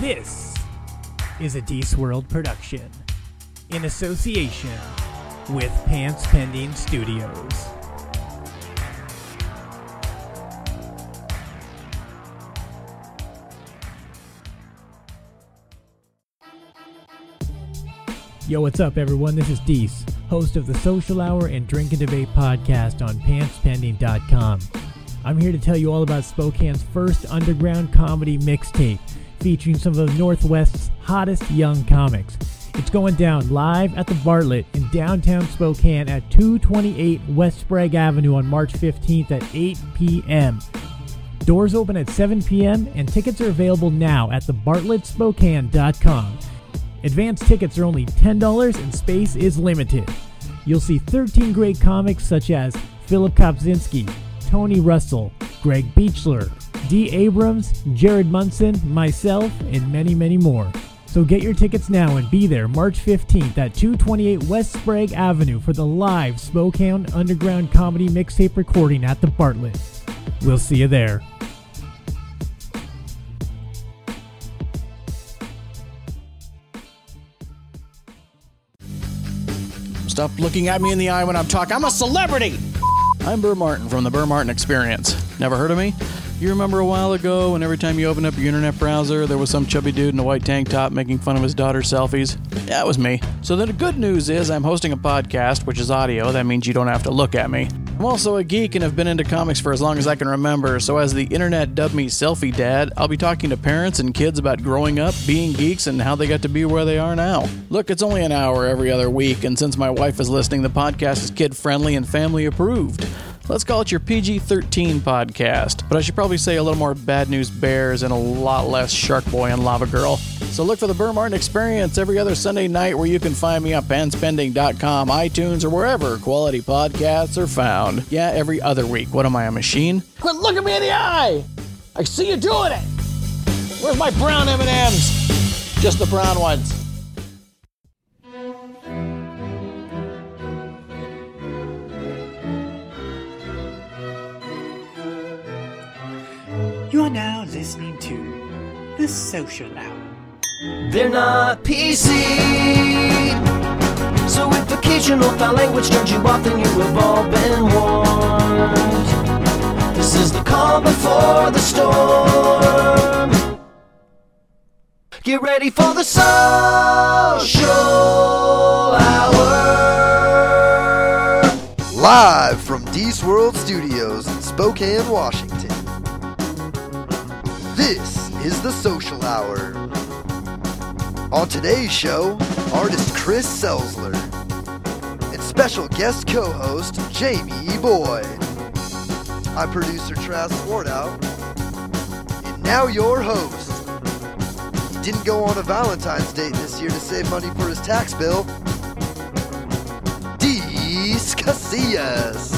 This is a D-Swirled production in association with Pants Pending Studios. Yo, what's up, everyone? This is Dees, host of the Social Hour and Drink and Debate podcast on PantsPending.com. I'm here to tell you all about Spokane's first underground comedy mixtape, featuring some of the Northwest's hottest young comics. It's going down live at the Bartlett in downtown Spokane at 228 West Sprague Avenue on March 15th at 8 p.m. Doors open at 7 p.m. and tickets are available now at thebartlettspokane.com. Advance tickets are only $10 and space is limited. You'll see 13 great comics such as Philip Kopczynski, Tony Russell, Greg Beechler, D. Abrams, Jared Munson, myself, and many, many more. So get your tickets now and be there March 15th at 228 West Sprague Avenue for the live Spokane Underground Comedy Mixtape recording at the Bartlett. We'll see you there. Stop looking at me in the eye when I'm talking. I'm a celebrity! I'm Burr Martin from the Burr Martin Experience. Never heard of me? You remember a while ago when every time you opened up your internet browser, there was some chubby dude in a white tank top making fun of his daughter's selfies? Yeah, it was me. So the good news is I'm hosting a podcast, which is audio. That means you don't have to look at me. I'm also a geek and have been into comics for as long as I can remember, so as the internet dubbed me Selfie Dad, I'll be talking to parents and kids about growing up, being geeks, and how they got to be where they are now. Look, it's only an hour every other week, and since my wife is listening, the podcast is kid-friendly and family-approved. Let's call it your PG-13 podcast, but I should probably say a little more Bad News Bears and a lot less Shark Boy and Lava Girl. So look for the Burr Martin Experience every other Sunday night, where you can find me on PantsPending.com, iTunes, or wherever quality podcasts are found. Yeah, every other week. What am I, a machine? Quit looking me in the eye! I see you doing it! Where's my brown M&Ms? Just the brown ones. You are now listening to The Social Hour. They're not PC, so if occasional foul language turns you off, then you have all been warned. This is the calm before the storm. Get ready for the Social Hour. Live from D-Swirled Studios in Spokane, Washington. This is the Social Hour. On today's show, artist Chris Selzler and special guest co-host Jamie Boyd. I'm producer Traz Swartout, and now your host. He didn't go on a Valentine's date this year to save money for his tax bill, Dees Casillas.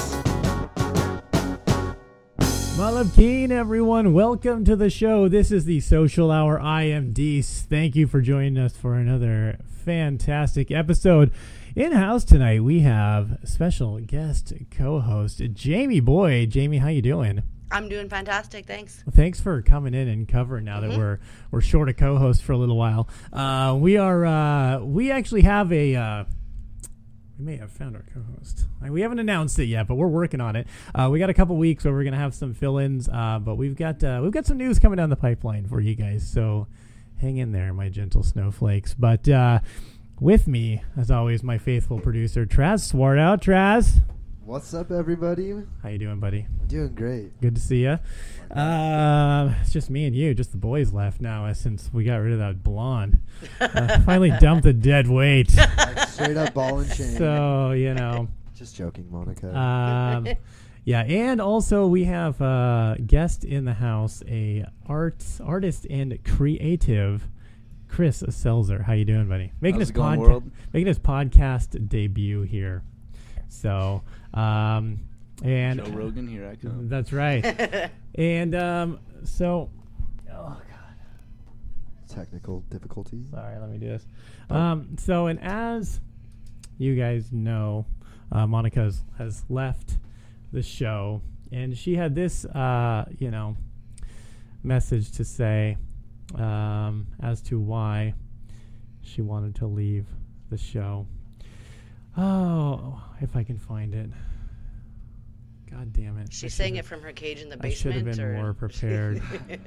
Malabkeen, everyone. Welcome to the show. This is the Social Hour. I am Dees. Thank you for joining us for another fantastic episode. In-house tonight, we have special guest co-host Jamie Boyd. Jamie, how you doing? I'm doing fantastic, thanks. Well, thanks for coming in and covering now that we're short a co-host for a little while. We actually have a... we may have found our co-host. We haven't announced it yet, but we're working on it. We got a couple weeks where we're gonna have some fill-ins, but we've got some news coming down the pipeline for you guys. So hang in there, my gentle snowflakes. But with me, as always, my faithful producer Traz Swartout. Traz, What's up, everybody? how you doing, buddy? I'm doing great. Good to see you. It's just me and you. Just the boys left now since we got rid of that blonde. Finally dumped the dead weight. Like, straight up ball and chain. So, you know. Just joking, Monica. Yeah, and also we have a guest in the house, a artist and creative, Chris Selzer. How you doing, buddy? Making his podcast debut here. So, and Joe Rogan, here I come. That's right. And so, oh god, Technical difficulties. sorry, let me do this. So, and as you guys know, Monica has left the show, and she had this, message to say. as to why she wanted to leave the show. Oh, if I can find it. God damn it. She's saying it from her cage in the basement? I should have been more prepared.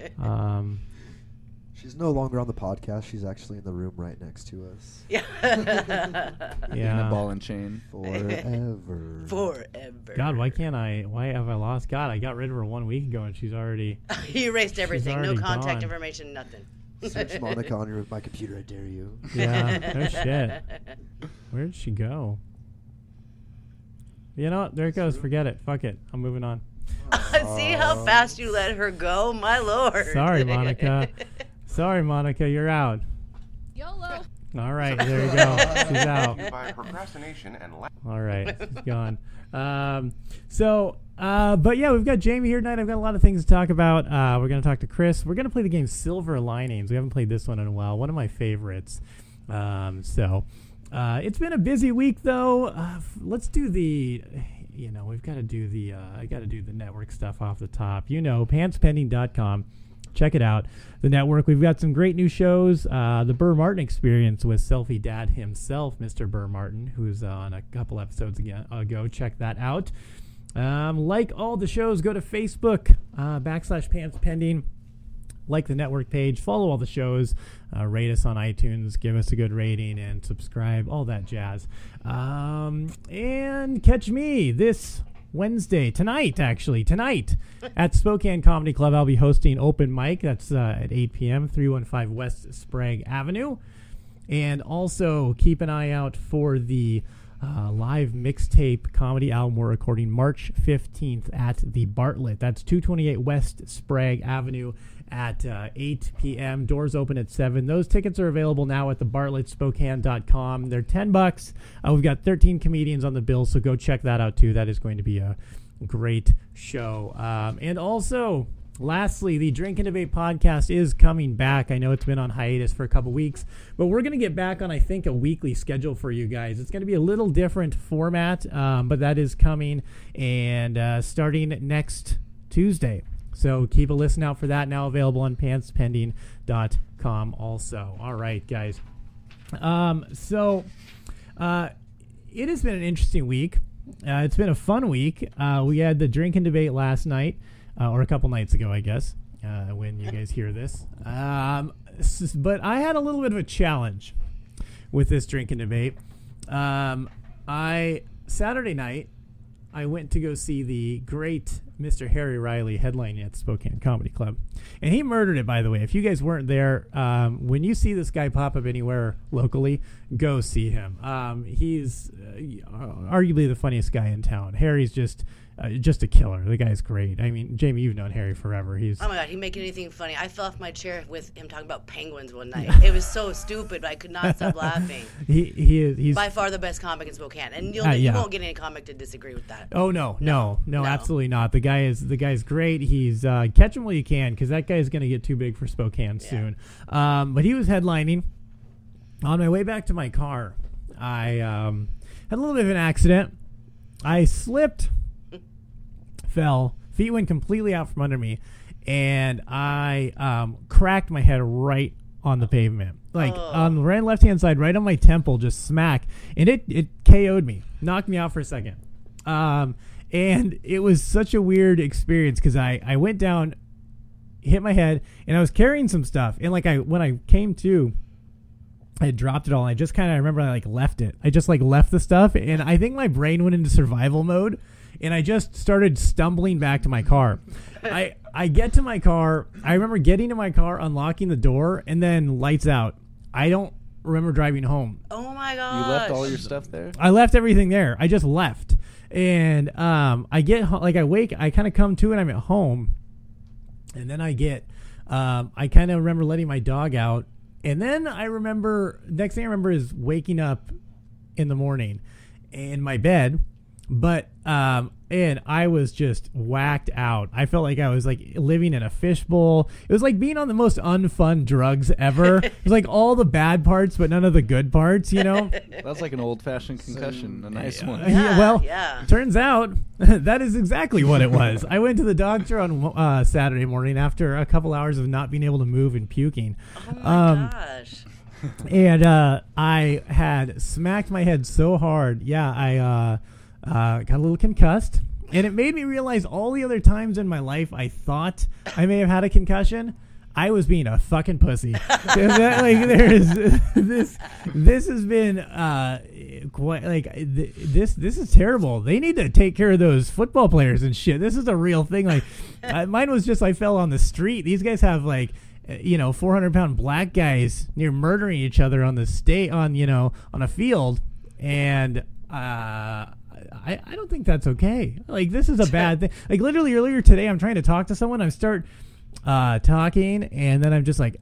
She's no longer on the podcast. She's actually in the room right next to us. Yeah. In a ball and chain. Forever. God, why have I lost? God, I got rid of her 1 week ago and she's already... You erased everything. No contact gone. information, nothing. Search Monica on my computer, I dare you. Yeah, no shit. Where did she go? You know what? There it goes. Forget it. Fuck it. I'm moving on. See how fast you let her go? My lord. Sorry, Monica. Sorry, Monica. You're out. YOLO. All right. There you go. She's out. By procrastination and all right. She's gone. But yeah, we've got Jamie here tonight. I've got a lot of things to talk about. We're going to talk to Chris. We're going to play the game Silver Linings. We haven't played this one in a while. One of my favorites. It's been a busy week, though. Let's do we've got to do I got to do the network stuff off the top. PantsPending.com. Check it out. The network. We've got some great new shows. The Burr Martin Experience with Selfie Dad himself, Mr. Burr Martin, who's on a couple episodes ago. Check that out. Like all the shows, go to Facebook, /PantsPending. Like the network page, follow all the shows, rate us on iTunes, give us a good rating, and subscribe, all that jazz. And catch me this Wednesday, tonight, at Spokane Comedy Club. I'll be hosting open mic. That's at 8 p.m., 315 West Sprague Avenue. And also keep an eye out for the live mixtape comedy album we're recording March 15th at the Bartlett. That's 228 West Sprague Avenue at 8 p.m. Doors open at 7. Those tickets are available now at thebartlettspokane.com. They're $10. We've got 13 comedians on the bill, so go check that out too. That is going to be a great show. And also, lastly, the Drink and Debate podcast is coming back. I know it's been on hiatus for a couple weeks, but we're going to get back on, I think, a weekly schedule for you guys. It's going to be a little different format, but that is coming and starting next Tuesday. So keep a listen out for that. Now available on PantsPending.com also. All right, guys. It has been an interesting week. It's been a fun week. We had the Drink and Debate last night, or a couple nights ago, I guess, when you guys hear this. But I had a little bit of a challenge with this Drink and Debate. Saturday night, I went to go see the great Mr. Harry Riley headlining at the Spokane Comedy Club. And he murdered it, by the way. If you guys weren't there, when you see this guy pop up anywhere locally, go see him. He's arguably the funniest guy in town. Harry's just a killer. The guy's great. I mean, Jamie, you've known Harry forever. Oh my God, he'd make anything funny. I fell off my chair with him talking about penguins one night. It was so stupid, but I could not stop laughing. He's by far the best comic in Spokane, and you won't get any comic to disagree with that. Oh no, absolutely not. The guy's great. He's catch him while you can, because that guy's going to get too big for Spokane soon. But he was headlining. On my way back to my car, I had a little bit of an accident. I slipped. Fell, feet went completely out from under me, and I cracked my head right on the pavement, on the right left hand side, right on my temple, just smack, and it KO'd me, knocked me out for a second, and it was such a weird experience because I went down, hit my head, and I was carrying some stuff, and when I came to, I had dropped it all, and I just kind of remember I left it. I just left the stuff, and I think my brain went into survival mode. And I just started stumbling back to my car. I get to my car. I remember getting to my car, unlocking the door, and then lights out. I don't remember driving home. Oh, my God. You left all your stuff there? I left everything there. I just left. And I get I wake. I kind of come to and I'm at home. And then I kind of remember letting my dog out. And then next thing I remember is waking up in the morning in my bed. But and I was just whacked out. I felt like I was like living in a fishbowl. It was like being on the most unfun drugs ever. It was like all the bad parts, but none of the good parts, you know? That's like an old-fashioned concussion, a nice one. Turns out that is exactly what it was. I went to the doctor on Saturday morning after a couple hours of not being able to move and puking. Oh my gosh. And I had smacked my head so hard. Yeah, I got a little concussed, and it made me realize all the other times in my life I thought I may have had a concussion, I was being a fucking pussy. This has been quite like this is terrible. They need to take care of those football players and shit. This is a real thing. Like mine was just I fell on the street. These guys have like 400-pound black guys near murdering each other on the on a field, and I don't think that's okay. Like, this is a bad thing. Like, literally earlier today, I'm trying to talk to someone. I start talking, and then I'm just like,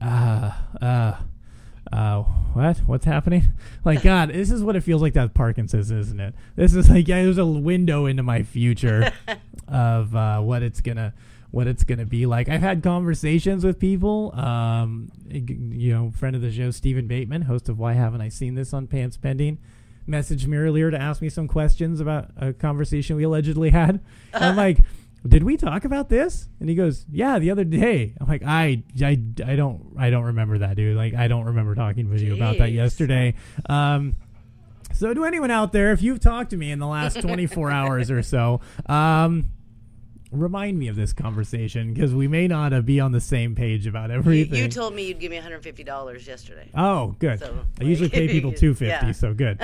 what's happening? Like, God, this is what it feels like to have Parkinson's, isn't it? This is like, there's a window into my future of what it's gonna be like. I've had conversations with people. Friend of the show, Stephen Bateman, host of Why Haven't I Seen This on Pants Pending, messaged me earlier to ask me some questions about a conversation we allegedly had. I'm like, did we talk about this? And he goes, yeah, the other day. I'm like, I don't remember that, dude. Like, I don't remember talking with you about that yesterday. So to anyone out there, if you've talked to me in the last 24 hours or so, remind me of this conversation, because we may not be on the same page about everything. You told me you'd give me $150 yesterday. Oh, good. So, I usually pay people $250, so good.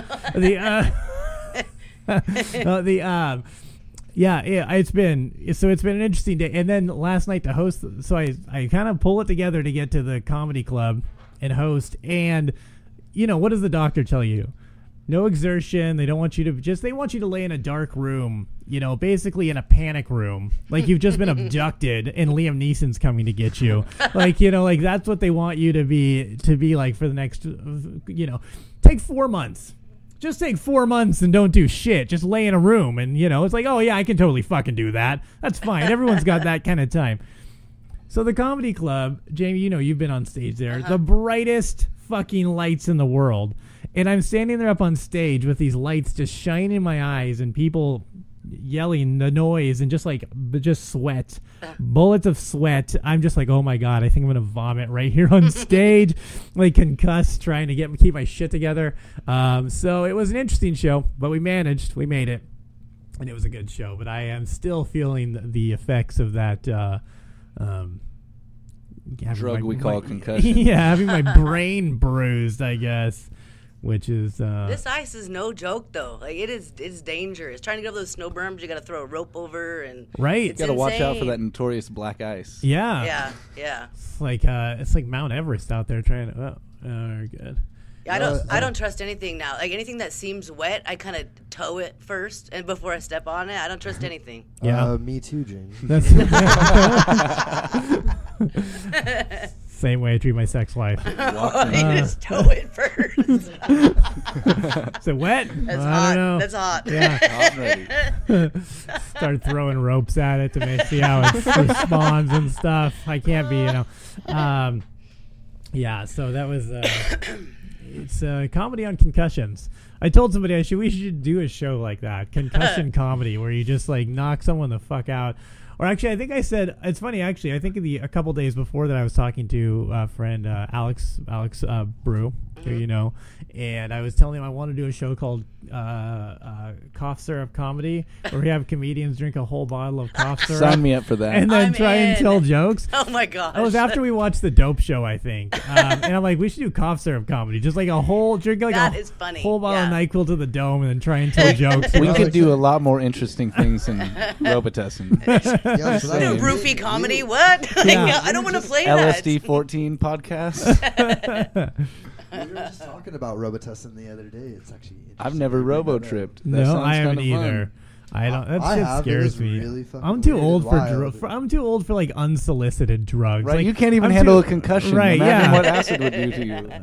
It's been an interesting day. And then last night to host, so I kind of pull it together to get to the comedy club and host. And what does the doctor tell you? No exertion. They don't want you to they want you to lay in a dark room, basically in a panic room. Like you've just been abducted and Liam Neeson's coming to get you. Like, like that's what they want you to be like for the next, take 4 months. Just take 4 months and don't do shit. Just lay in a room and, it's like, oh yeah, I can totally fucking do that. That's fine. Everyone's got that kind of time. So the comedy club, Jamie, you've been on stage there. The brightest fucking lights in the world. And I'm standing there up on stage with these lights just shining in my eyes and people yelling the noise and just sweat, bullets of sweat. I'm just like, oh my God, I think I'm going to vomit right here on stage, like concussed, trying to keep my shit together. So it was an interesting show, but we made it, and it was a good show. But I am still feeling the effects of that drug we call concussion. Yeah, having my brain bruised, I guess. Which is this ice is no joke though. Like it's dangerous. Trying to get over those snow berms, you got to throw a rope over and right. You got to watch out for that notorious black ice. Yeah. It's like Mount Everest out there trying to. Oh, good. Yeah, I don't trust anything now. Like anything that seems wet, I kind of tow it first, and before I step on it, I don't trust anything. Yeah, me too, Jamie. That's same way I treat my sex life. You just tow it first. Is it wet? That's hot. Don't know. That's hot. Yeah. Start throwing ropes at it to see how it responds and stuff. I can't be, yeah, so that was it's comedy on concussions. I told somebody we should do a show like that, concussion comedy, where you just like knock someone the fuck out. Or actually, I think I said, it's funny, actually, I think a couple days before that I was talking to a friend, Alex Brew, who and I was telling him I want to do a show called Cough Syrup Comedy, where we have comedians drink a whole bottle of cough syrup. Sign me up for that. And then and tell jokes. Oh my gosh. It was after we watched The Dope Show, I think. And I'm like, we should do cough syrup comedy. Just like drink like that is funny. Whole bottle of NyQuil to the dome and then try and tell jokes. We could do a lot more interesting things than Robitussin. Roofie comedy? What? I don't want to play that. LSD 14 podcast. We were just talking about Robitussin the other day. It's actually I've never robo-tripped. No, I haven't either. I don't. That I shit have. It scares is me. really fucking I'm too weird old and for wild. I'm too old for like unsolicited drugs. Right, Like, you can't even I'm handle too- a concussion. Right, Imagine yeah. what acid would do to you.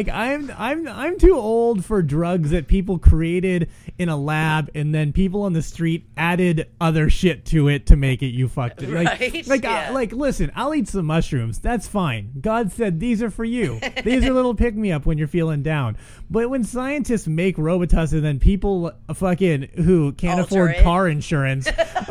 I'm too old for drugs that people created in a lab and then people on the street added other shit to it to make it. You fucked it. Right, Listen, I'll eat some mushrooms. That's fine. God said these are for you. These are little pick me up when you're feeling down. But when scientists make Robitussin, then people fucking who can't Alter afford it. car insurance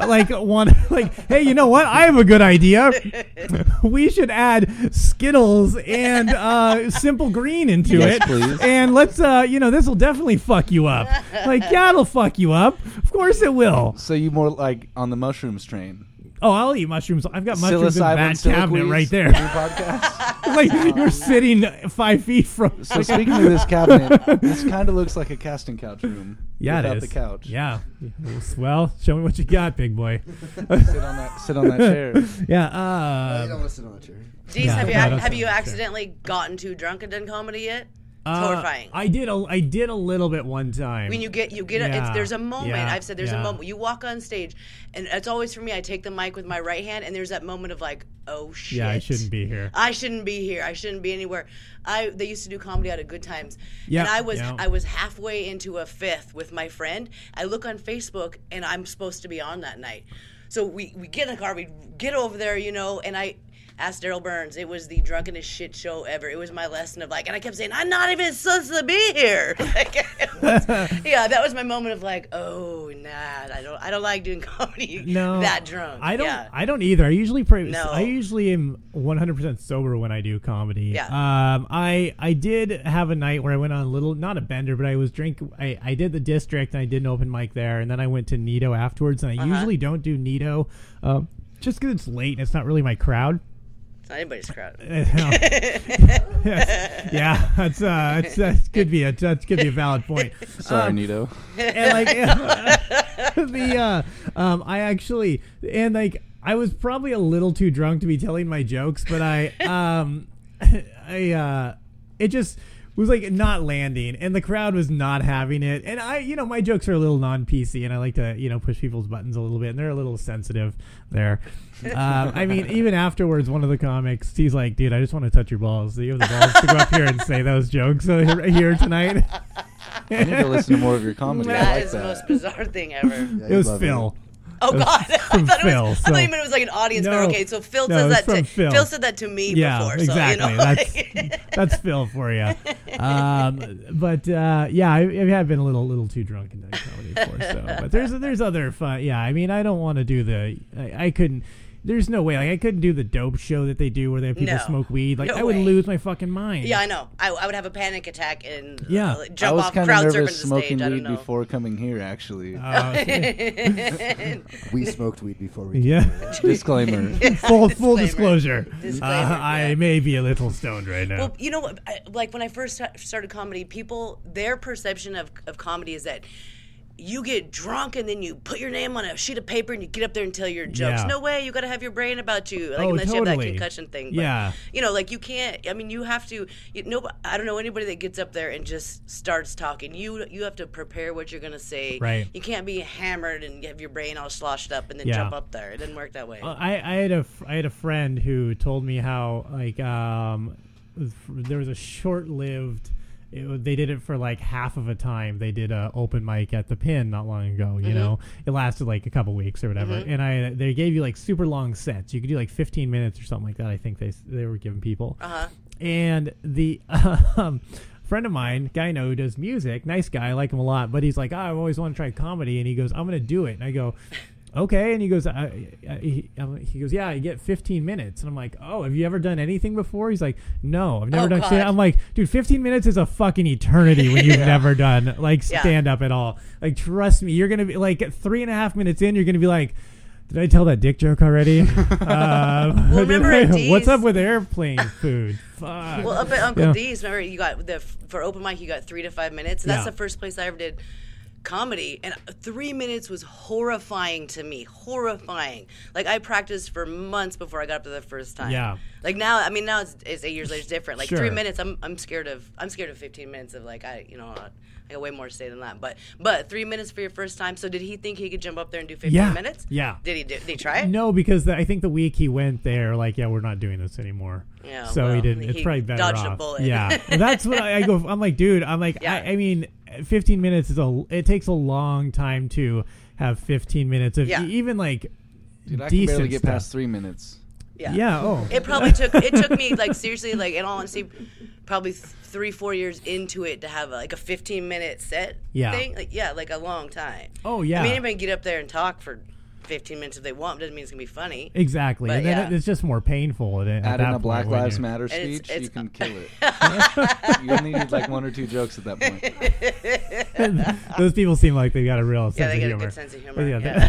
hey, you know what? I have a good idea. We should add Skittles and Simple Green into Yes, it. please. And let's this will definitely fuck you up. Like, yeah, it'll fuck you up. Of course it will. So you more like on the mushroom strain. Oh, I'll eat mushrooms. I've got mushrooms in Psilocybin, that cabinet siliquis, right there. New podcast. Like you're sitting 5 feet from. So speaking of this cabinet, this kind of looks like a casting couch room. Yeah, without it is. the couch. Yeah. Well, show me what you got, big boy. Sit on that chair. Yeah. You don't want to sit on a chair. Deez, Yeah, have you I don't have think you so. accidentally gotten too drunk and done comedy yet? It's horrifying. I did a little bit one time. When you get Yeah, there's a moment. yeah, I've said there's yeah. a moment. You walk on stage, and it's always for me. I take the mic with my right hand, and there's that moment of like, oh shit. Yeah, I shouldn't be here. I shouldn't be here. I shouldn't be anywhere. They used to do comedy out of Good Times, Yeah, and yeah. I was halfway into a fifth with my friend. I look on Facebook, and I'm supposed to be on that night. So we get in the car, we get over there, and I asked Daryl Burns. It was the drunkenest shit show ever. It was my lesson of like, and I kept saying, I'm not even supposed to be here. Yeah, that was my moment of like, oh nah, I don't like doing comedy that drunk. I don't. Yeah. I don't either. I usually No. I usually am 100% sober when I do comedy. Yeah. I did have a night where I went on a little, not a bender, but I was I did the District and I did an open mic there, and then I went to Nito afterwards. And I usually don't do Nito, just because it's late and it's not really my crowd. It's not anybody's crowd. Yeah, that could be a valid point. Sorry, Nito. And like I actually, and like I was probably a little too drunk to be telling my jokes, but it just was like not landing, and the crowd was not having it. And my jokes are a little non-PC, and I like to push people's buttons a little bit, and they're a little sensitive there. I mean, even afterwards, one of the comics, he's like, dude, I just want to touch your balls. You have the balls to go up here and say those jokes here tonight. I need to listen to more of your comedy. I That like is the that. most bizarre thing ever. Yeah, It was love Phil. Oh God! I from thought Phil, I thought you meant it was like an audience. No. But okay, so Phil No, says it's that from to Phil. Phil said that to me Yeah, before. exactly. So, like, That's Phil for you. But I have been a little too drunk and done comedy before. So, but there's other fun. Yeah, I mean, I don't want to do I couldn't. There's no way. Like, I couldn't do the dope show that they do where they have people No. smoke weed. Like, No I would way. lose my fucking mind. Yeah, I know. I would have a panic attack and Yeah. I jump was off kind crowd of surfing nervous to the stage. smoking I don't weed know. before coming here, actually. We smoked weed before we Yeah. Disclaimer. Full disclosure. Disclaimer, I yeah. may be a little stoned right now. Well, you know what? Like when I first started comedy, their perception of comedy is that you get drunk and then you put your name on a sheet of paper and you get up there and tell your jokes. Yeah. No way. You got to have your brain about you. Like, Oh, unless you have that totally. concussion thing. But, Yeah. like you can't. I mean, you have to. I don't know anybody that gets up there and just starts talking. You have to prepare what you're gonna say. Right. You can't be hammered and have your brain all sloshed up and then Yeah. jump up there. It doesn't work that way. I had a friend who told me how like there was a short-lived. They did it for like half of a time. They did a open mic at the Pin not long ago. You know, it lasted like a couple weeks or whatever. And they gave you like super long sets. You could do like 15 minutes or something like that. I think they were giving people. And the friend of mine, guy I know who does music, nice guy, I like him a lot. But he's like, I've always wanted to try comedy, and he goes, I'm gonna do it. And I go, okay. And he goes, he goes, yeah, you get 15 minutes. And I'm like, oh, have you ever done anything before? He's like, no, I've never done God. stand. I'm like, dude, 15 minutes is a fucking eternity when you've never done like stand up at all. Like, trust me, you're going to be like 3.5 minutes in, you're going to be like, did I tell that dick joke already? remember at D's- what's up with airplane food? Fuck. Well, up at Uncle Yeah. D's, remember you got for open mic, you got 3 to 5 minutes. That's Yeah. the first place I ever did comedy, and 3 minutes was horrifying to me. Horrifying. Like, I practiced for months before I got up to the first time. Yeah. Like now, I mean, now it's 8 years later, it's different. Like Sure. 3 minutes, I'm scared of 15 minutes of like I got way more to say than that. But 3 minutes for your first time. So did he think he could jump up there and do 15 minutes? Yeah. Did he try it? No, because I think the week he went there, like, yeah, we're not doing this anymore. Yeah, so well, he didn't. It's he probably better dodged a off. bullet. Yeah, and that's what I go. I'm like, dude. I'm like, Yeah. I mean, 15 minutes it takes a long time to have 15 minutes of even like Dude, I can decent barely get stuff. past 3 minutes. Yeah. Oh. It probably took me like seriously, like in all honesty, probably 3-4 years into it to have like a 15-minute set thing. Like a long time. Oh yeah. I mean, anybody can get up there and talk for 15 minutes if they want. Doesn't mean it's gonna be funny. Exactly, But and then it's just more painful. At Add that in a point Black when Lives you're- Matter And speech, it's- you can kill it. You only need like 1 or 2 jokes at that point. Those people seem like they got a real sense Yeah, they of got humor. a good sense of humor.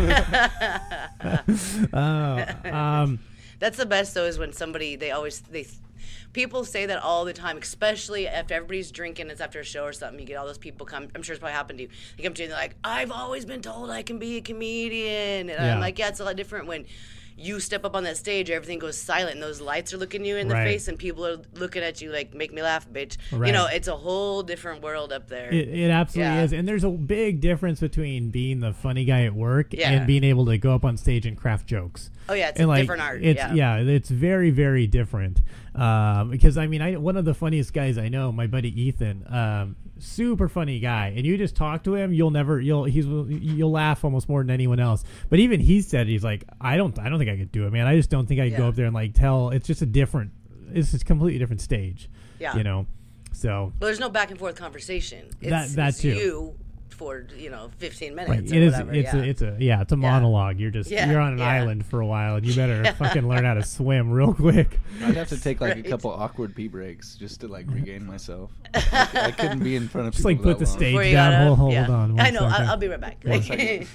Yeah. That's the best though, is when somebody people say that all the time, especially after everybody's drinking. It's after a show or something. You get all those people come. I'm sure it's probably happened to you. They come to you and they're like, "I've always been told I can be a comedian," and I'm like, "Yeah, it's a lot different when you step up on that stage. Everything goes silent, and those lights are looking you in the face, and people are looking at you like, make me laugh, bitch." Right. You know, it's a whole different world up there. It absolutely is, and there's a big difference between being the funny guy at work and being able to go up on stage and craft jokes. Oh yeah, it's and a different art. It's very, very different. Because I mean, one of the funniest guys I know, my buddy Ethan, super funny guy, and you just talk to him, you'll laugh almost more than anyone else. But even he said, he's like, I don't think I could do it, man. I just don't think I could go up there and like tell. It's just it's a completely different stage. Yeah, you know. So well, there's no back and forth conversation. That too. You for 15 minutes. Right. Or It is. whatever. It's a monologue. You're on an island for a while, and you better fucking learn how to swim real quick. I'd have to take like a couple awkward pee breaks just to like regain myself. I couldn't be in front of Just people like put the that long. stage down. Hold on. I know. One second. I'll be right back. 1 second.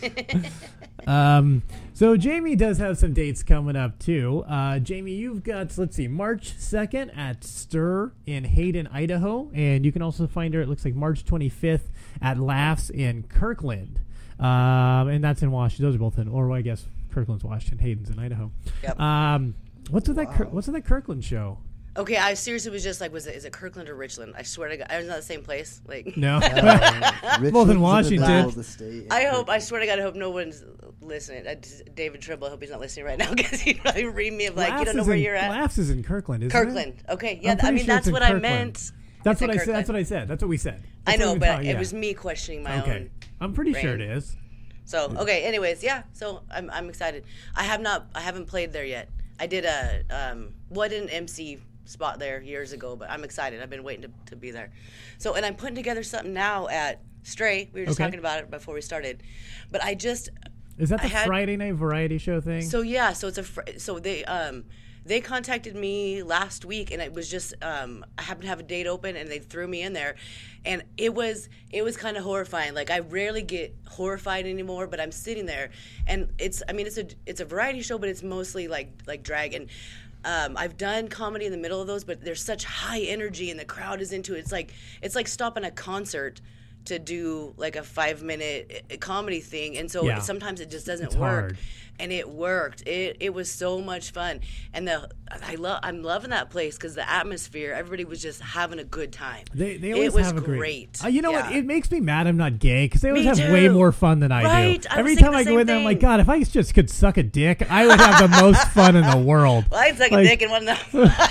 So Jamie does have some dates coming up too. Jamie, you've got, let's see, March 2nd at Stir in Hayden, Idaho, and you can also find her. It looks like March 25th at Laughs in Kirkland, and that's in Washington. Those are both in, or I guess Kirkland's Washington, Hayden's in Idaho. Yep. What's with that Kirkland show? Okay, I seriously was just like, is it Kirkland or Richland? I swear to God, I was not the same place. Like, No, Richmond's both in the Washington. middle of the state. I swear to God, I hope no one's listening. David Tribble, I hope he's not listening right now because he'd probably read me of like, you don't know where you're at. Laughs is in Kirkland, isn't Kirkland. it? Okay, yeah, I'm pretty I mean sure that's it's in what I Kirkland. meant. That's It's what in I said. That's what Kirkland. I said. That's what we said. I That's know, what we but thought, it yeah. was me questioning my Okay, own. I'm pretty sure it brain. is. So okay, anyways, yeah. So I'm excited. I haven't played there yet. I did an MC spot there years ago, but I'm excited. I've been waiting to be there. So, and I'm putting together something now at Stray. We were just talking about it before we started, but Is that the Friday night variety show thing? So yeah, so they contacted me last week, and it was just I happened to have a date open, and they threw me in there, and it was kind of horrifying. Like, I rarely get horrified anymore, but I'm sitting there, and it's a variety show, but it's mostly like drag, and I've done comedy in the middle of those, but there's such high energy, and the crowd is into it. It's like stopping a concert to do like a 5-minute comedy thing, and so sometimes it just doesn't work. Hard. And it worked. It was so much fun, and I'm loving that place because the atmosphere. Everybody was just having a good time. They always it was have a great. You know what? It makes me mad I'm not gay because they always Me have way too. more fun than I Right? do. I was Every thinking time I the go same in there, I'm like, thing. God, if I just could suck a dick, I would have the most fun in the world. Well, I'd suck a Like- dick in one of them.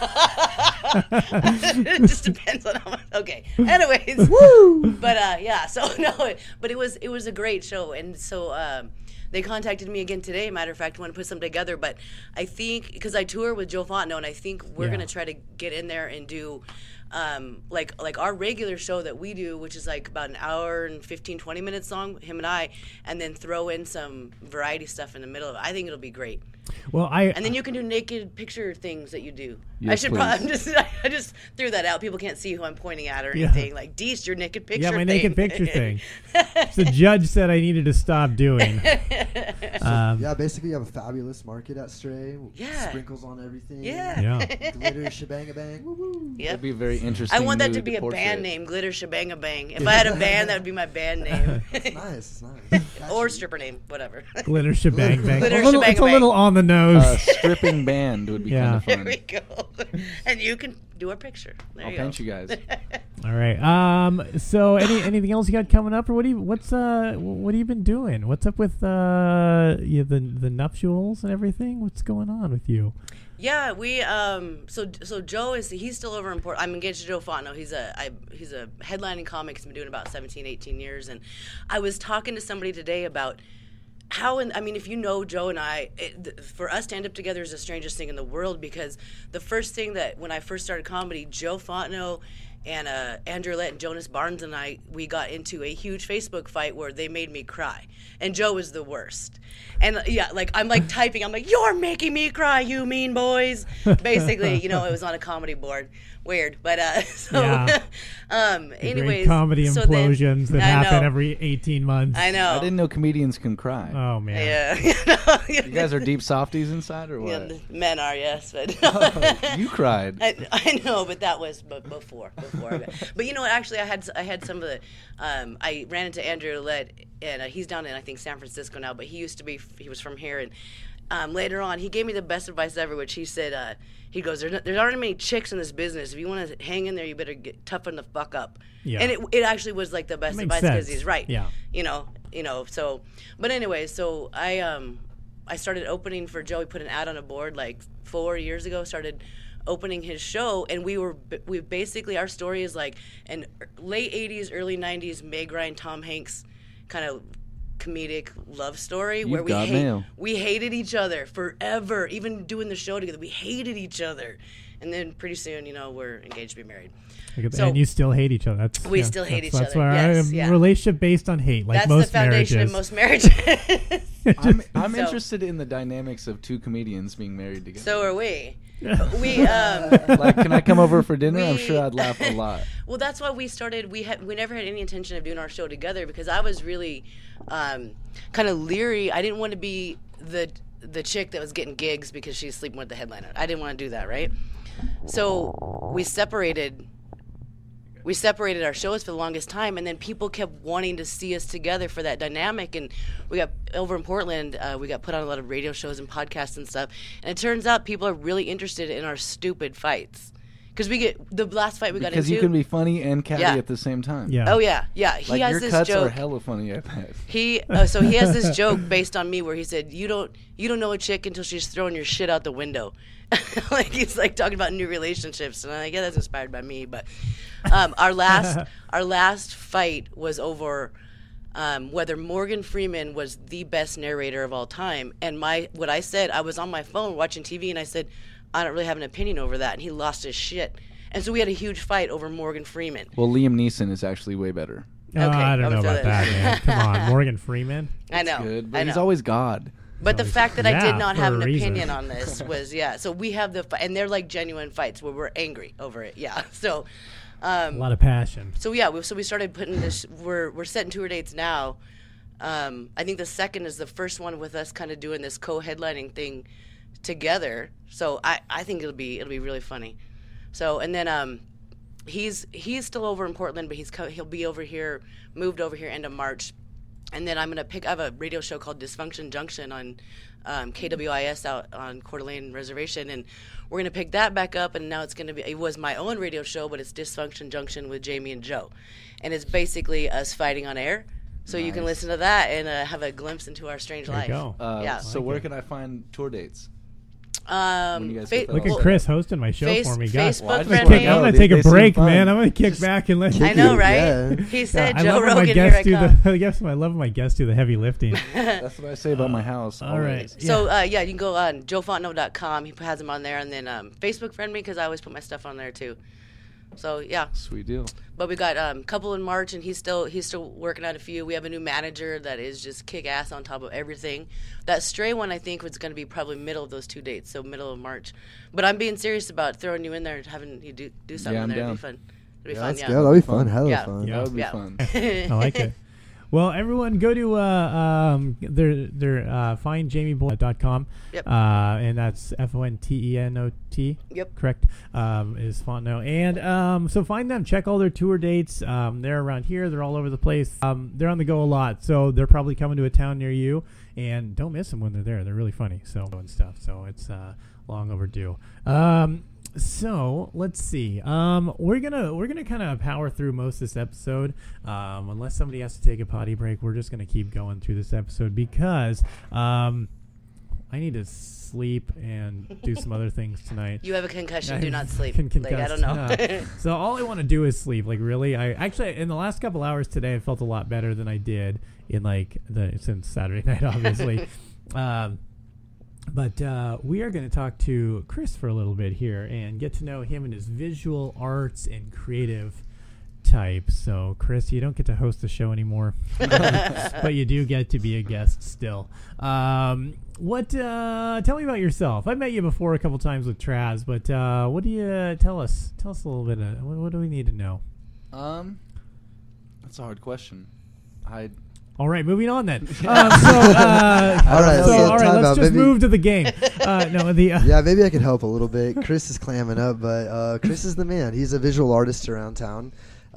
It just depends on how much. Okay. Anyways, woo. But yeah. So no, but it was a great show, and so they contacted me again today. Matter of fact, want to put something together. But I think because I tour with Joe Fontenot, and I think we're gonna try to get in there and do. Like our regular show that we do, which is like about an hour and 15-20 minutes long, him and I, and then throw in some variety stuff in the middle of it. I think it'll be great. Well, And then you can do naked picture things that you do. Yes, I just threw that out. People can't see who I'm pointing at or Yeah. anything. Like, Dees, your naked picture yeah, my thing. naked picture thing. The judge said I needed to stop doing. Yeah, basically you have a fabulous market at Stray. Yeah. Sprinkles on everything. Yeah. Yeah. Glitter, shebang bang. Woo-woo. Yep. That'd be very interesting. I want that to nude be a portrait. band name, Glitter Shebang Bang. If I had a band, that would be my band name. It's nice. It's nice. Or Catchy. stripper name, whatever. Glitter shebang bang. Glitter It's a shebang little on the nose. Stripping band would be Yeah. kind of There fun. we go. And you can do a picture. There I'll you go. paint you guys. All right. So anything else you got coming up, or what have you been doing? What's up with the nuptials and everything? What's going on with you? Yeah, we so Joe he's still over in Portland. I'm engaged to Joe Fontenot. He's a headlining comic. He's been doing about 17, 18 years. And I was talking to somebody today about how, if you know Joe and I, for us to end up together is the strangest thing in the world, because the first thing that when I first started comedy, Joe Fontenot and Andrew Lett and Jonas Barnes and we got into a huge Facebook fight where they made me cry. And Joe was the worst. And I'm like typing, I'm like, "You're making me cry, you mean boys." Basically, it was on a comedy board. Weird. But anyways. Comedy so implosions then, that I happen know. every 18 months. I know. I didn't know comedians can cry. Oh, man. Yeah. You guys are deep softies inside, or Yeah, what? the men are, yes, but You cried. I know, but that was before. But you know what? Actually, I had some of the. I ran into Andrew Lett, and he's down in I think San Francisco now, but he was from here, and later on he gave me the best advice ever, which he said. He goes, there aren't many chicks in this business. If you want to hang in there, you better toughen the fuck up. Yeah. And it actually was like the best Makes advice because sense. he's right. Yeah. So, but anyway, so I started opening for Joe. We put an ad on a board like 4 years ago, started opening his show, and we basically, our story is like an late 80s, early 90s Meg Ryan, Tom Hanks kind of comedic love story where we hated each other forever. Even doing the show together, we hated each other. And then pretty soon, we're engaged to be married. So- and you still hate each other. We still hate each That's other. why Yes, a relationship based on hate, like That's most the foundation marriages. of most marriages. I'm So- interested in the dynamics of two comedians being married together. So are we. Like, can I come over for dinner? I'm we- sure I'd laugh a lot. Well, that's why we started. We never had any intention of doing our show together because I was really kind of leery. I didn't want to be the chick that was getting gigs because she's sleeping with the headliner. I didn't want to do that, right? So we separated our shows for the longest time, and then people kept wanting to see us together for that dynamic. And we got over in Portland, we got put on a lot of radio shows and podcasts and stuff. And it turns out people are really interested in our stupid fights because we get the last fight we got into. Because you can be funny and catty Yeah. at the same time. Yeah. Oh yeah. He Like, has your this cuts joke. are hella funny, I bet. So he has this joke based on me where he said, "You don't know a chick until she's throwing your shit out the window." Like he's like talking about new relationships, and I'm like, yeah, that's inspired by me. But our last fight was over whether Morgan Freeman was the best narrator of all time. And what I said, I was on my phone watching TV, and I said, I don't really have an opinion over that. And he lost his shit. And so we had a huge fight over Morgan Freeman. Well, Liam Neeson is actually way better. Oh, Okay, I don't I'm know sure about that, man. Come on, Morgan Freeman. I know. Good, but I he's know. always God. But the fact that I Yeah, did not for have a an reason. opinion on this was, so we have and they're like genuine fights where we're angry over it, so. A lot of passion. So yeah, we started putting this, we're setting tour dates now. I think the second is the first one with us kind of doing this co-headlining thing together. So I think it'll be really funny. So, and then he's still over in Portland, but he'll be moved over here end of March. And then I have a radio show called Dysfunction Junction on KWIS out on Coeur d'Alene Reservation, and we're going to pick that back up, and now it was my own radio show, but it's Dysfunction Junction with Jamie and Joe. And it's basically us fighting on air. So you can listen to that and have a glimpse into our strange There you life. go. Yeah. So where can I find tour dates? When you guys get Look at Well, Chris hosting my show for me, guys. Facebook Well, I just friend wanna me. know. I'm gonna They- take a they seem break, fun. man. I'm gonna kick back and let. I know, right? Yeah. He said, I Joe love when my Rogan, here guests I do come. I love when my guests do the heavy lifting. That's what I say about my house. All right. always. So, you can go on joefontenot.com. He has them on there. And then Facebook friend me because I always put my stuff on there, too. So yeah. Sweet deal. But we got a couple in March, and he's still working on a few. We have a new manager that is just kick ass on top of everything. That Stray one, I think, was going to be probably middle of those 2 dates, so middle of March. But I'm being serious about throwing you in there and having you do something Yeah, I'm there. down. It'd be fun. It'd be fun. Let's Yeah. go. That'll be fun. Hella Yeah. fun. That would be Yeah. fun. I like it. Well, everyone, go to findjamieboy.com. Yep. And that's FONTENOT. Yep. Correct. Is Fontenot. And so find them. Check all their tour dates. They're around here. They're all over the place. They're on the go a lot. So they're probably coming to a town near you. And don't miss them when they're there. They're really funny. So and stuff. So it's long overdue. So let's see. We're gonna kind of power through most of this episode, unless somebody has to take a potty break. We're just gonna keep going through this episode because I need to sleep and do some other things tonight. You have a concussion. Do not sleep. Concussed. Like, I don't know. So all I want to do is sleep. Like really, I actually in the last couple hours today, I felt a lot better than I did in since Saturday night, obviously. But we are going to talk to Chris for a little bit here and get to know him and his visual arts and creative type. So, Chris, you don't get to host the show anymore, but you do get to be a guest still. Tell me about yourself. I've met you before a couple times with Traz, but what do you tell us? Tell us a little bit. What do we need to know? That's a hard question. All right, moving on then. All right, let's just move to the game. Yeah, maybe I could help a little bit. Chris is clamming up, but Chris is the man. He's a visual artist around town.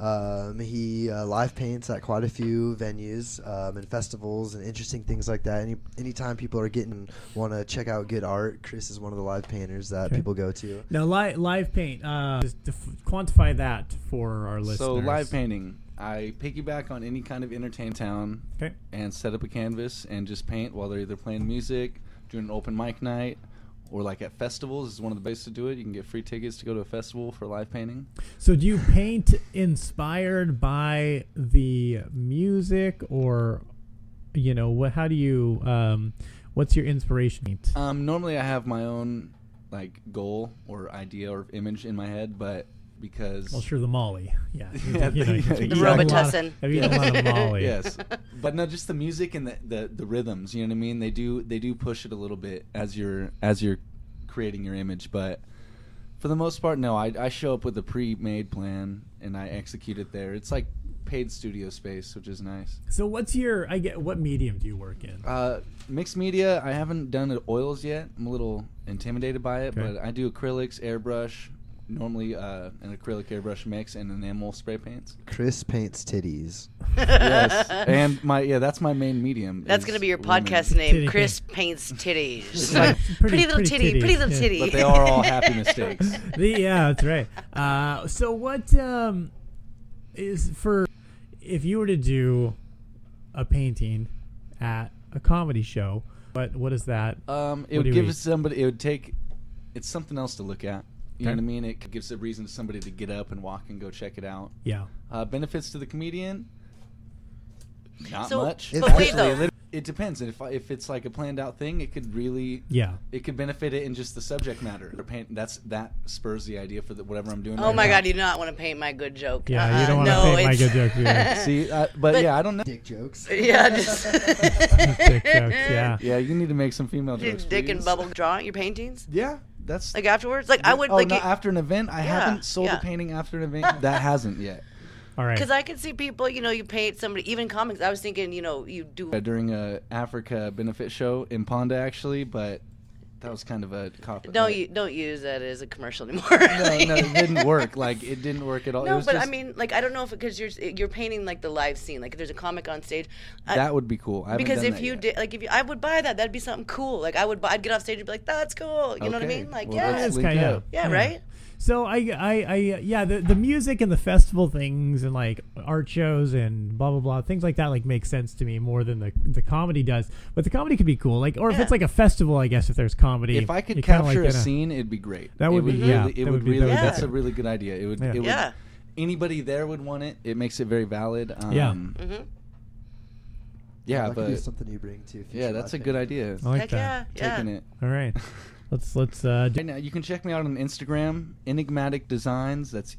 He live paints at quite a few venues and festivals and interesting things like that. Anytime people want to check out good art, Chris is one of the live painters that people go to. Now, live paint, just quantify that for our listeners. So live painting. I piggyback on any kind of entertainment town and set up a canvas and just paint while they're either playing music, doing an open mic night, or like at festivals is one of the places to do it. You can get free tickets to go to a festival for live painting. So do you paint inspired by the music, or how do you what's your inspiration? Normally I have my own goal or idea or image in my head, but because the Molly, yeah, the Robitussin. Have you eaten a lot of Molly? Yes, but no, just the music and the rhythms. You know what I mean? They do push it a little bit as you're creating your image, but for the most part, no. I show up with a pre-made plan and I execute it there. It's like paid studio space, which is nice. So what medium do you work in? Mixed media. I haven't done oils yet. I'm a little intimidated by it, but I do acrylics, airbrush. Normally an acrylic airbrush mix and enamel spray paints. Chris paints titties. Yes, and that's my main medium. That's gonna be your women. podcast name. Titty. Chris paints titties. It's like pretty little titty, pretty little titty. But they are all happy mistakes. Yeah, that's right. So what is for if you were to do a painting at a comedy show? What is that? It would give somebody. It would take. It's something else to look at. You know what I mean? It gives a reason to somebody to get up and walk and go check it out. Yeah. Benefits to the comedian? Not So, much. but wait, though. It depends. If it's like a planned out thing, it could really it could benefit it in just the subject matter. That spurs the idea for whatever I'm doing. Oh my God, you do not want to paint my good joke. Yeah, you don't want to paint my good joke. Yeah. See, but I don't know. Dick jokes. Yeah, just Dick jokes, yeah. Yeah, you need to make some female jokes. dick and please. bubble drawing your paintings. Yeah, that's Like afterwards, like I would Oh, like not after an event. I haven't sold yeah. a painting after an event. That hasn't yet. All right. because I can see people, you paint somebody, even comics. I was thinking, you do. During a Africa benefit show in Ponda, actually, but that was kind of a cop. Don't use that as a commercial anymore. No, it didn't work. It didn't work at all. No, it was but just, I mean, I don't know if because you're painting like the live scene, like if there's a comic on stage. that would be cool. I haven't Because done if that you yet. did, I would buy that. That'd be something cool. I'd get off stage and be like, "That's cool." You know what I Okay. mean? Like, Well, yeah, let's It's link kinda- up. yeah, right. So the music and the festival things and like art shows and blah blah blah things like that like make sense to me more than the comedy does. But the comedy could be cool, like or if it's like a festival, I guess if there's comedy. If I could you kinda capture like a gotta- scene, it'd be great. That would It be- really, yeah, It that would would be really. better. That's a really good idea. It would. Yeah. It would. Yeah. Anybody there would want it. It makes it very valid. Yeah. Yeah, that could be but something you bring to. yeah, that's a good idea. I like Heck that. yeah, Taking it. All right. Let's Right now, you can check me out on Instagram, Enigmatic Designs. That's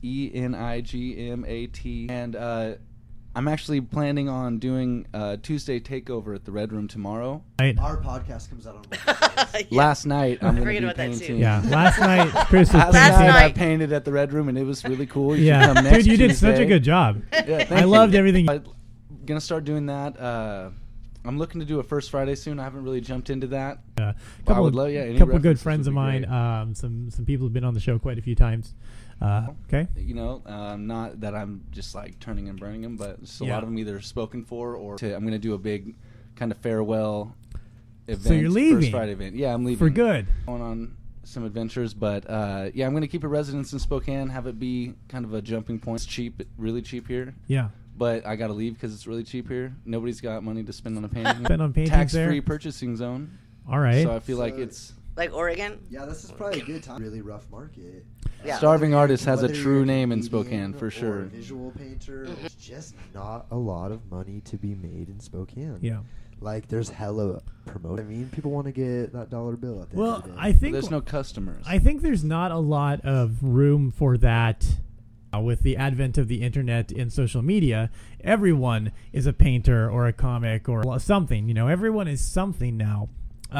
ENIGMAT. And I'm actually planning on doing a Tuesday takeover at the Red Room tomorrow. Right. Our podcast comes out on Wednesday. Last night, I'm going forget to be about that, too. painting. Yeah, last night Chris was Last painting. night I night. painted at the Red Room, and it was really cool. You should Yeah, come next dude, you did such a Tuesday. good job. Yeah, thank I you. loved everything. I'm going to start doing that. I'm looking to do a First Friday soon. I haven't really jumped into that. A I would love, any couple good references friends would of be mine. great. Some people have been on the show quite a few times. Okay. You know, not that I'm just like turning and burning them, but just a Yeah. lot of them either spoken for or I'm going to do a big kind of farewell event. So you're leaving? First Friday event. Yeah, I'm leaving. For good. Going on some adventures, but yeah, I'm going to keep a residence in Spokane, have it be kind of a jumping point. It's cheap, really cheap here. Yeah. But I got to leave because it's really cheap here. Nobody's got money to spend on a painting. Spend on paintings Tax-free there? purchasing zone. All right. So I feel like it's... Like Oregon? Yeah, this is probably a good time. Really rough market. Yeah. Starving Artist has a Whether true you're name in comedian Spokane, for or sure. a visual painter, there's just not a lot of money to be made in Spokane. Yeah. Like, there's hella promote. I mean, people want to get that dollar bill at the Well, end of the day. I think There's no customers. I think there's not a lot of room for that. With the advent of the internet and social media, everyone is a painter or a comic or something. You know, everyone is something now.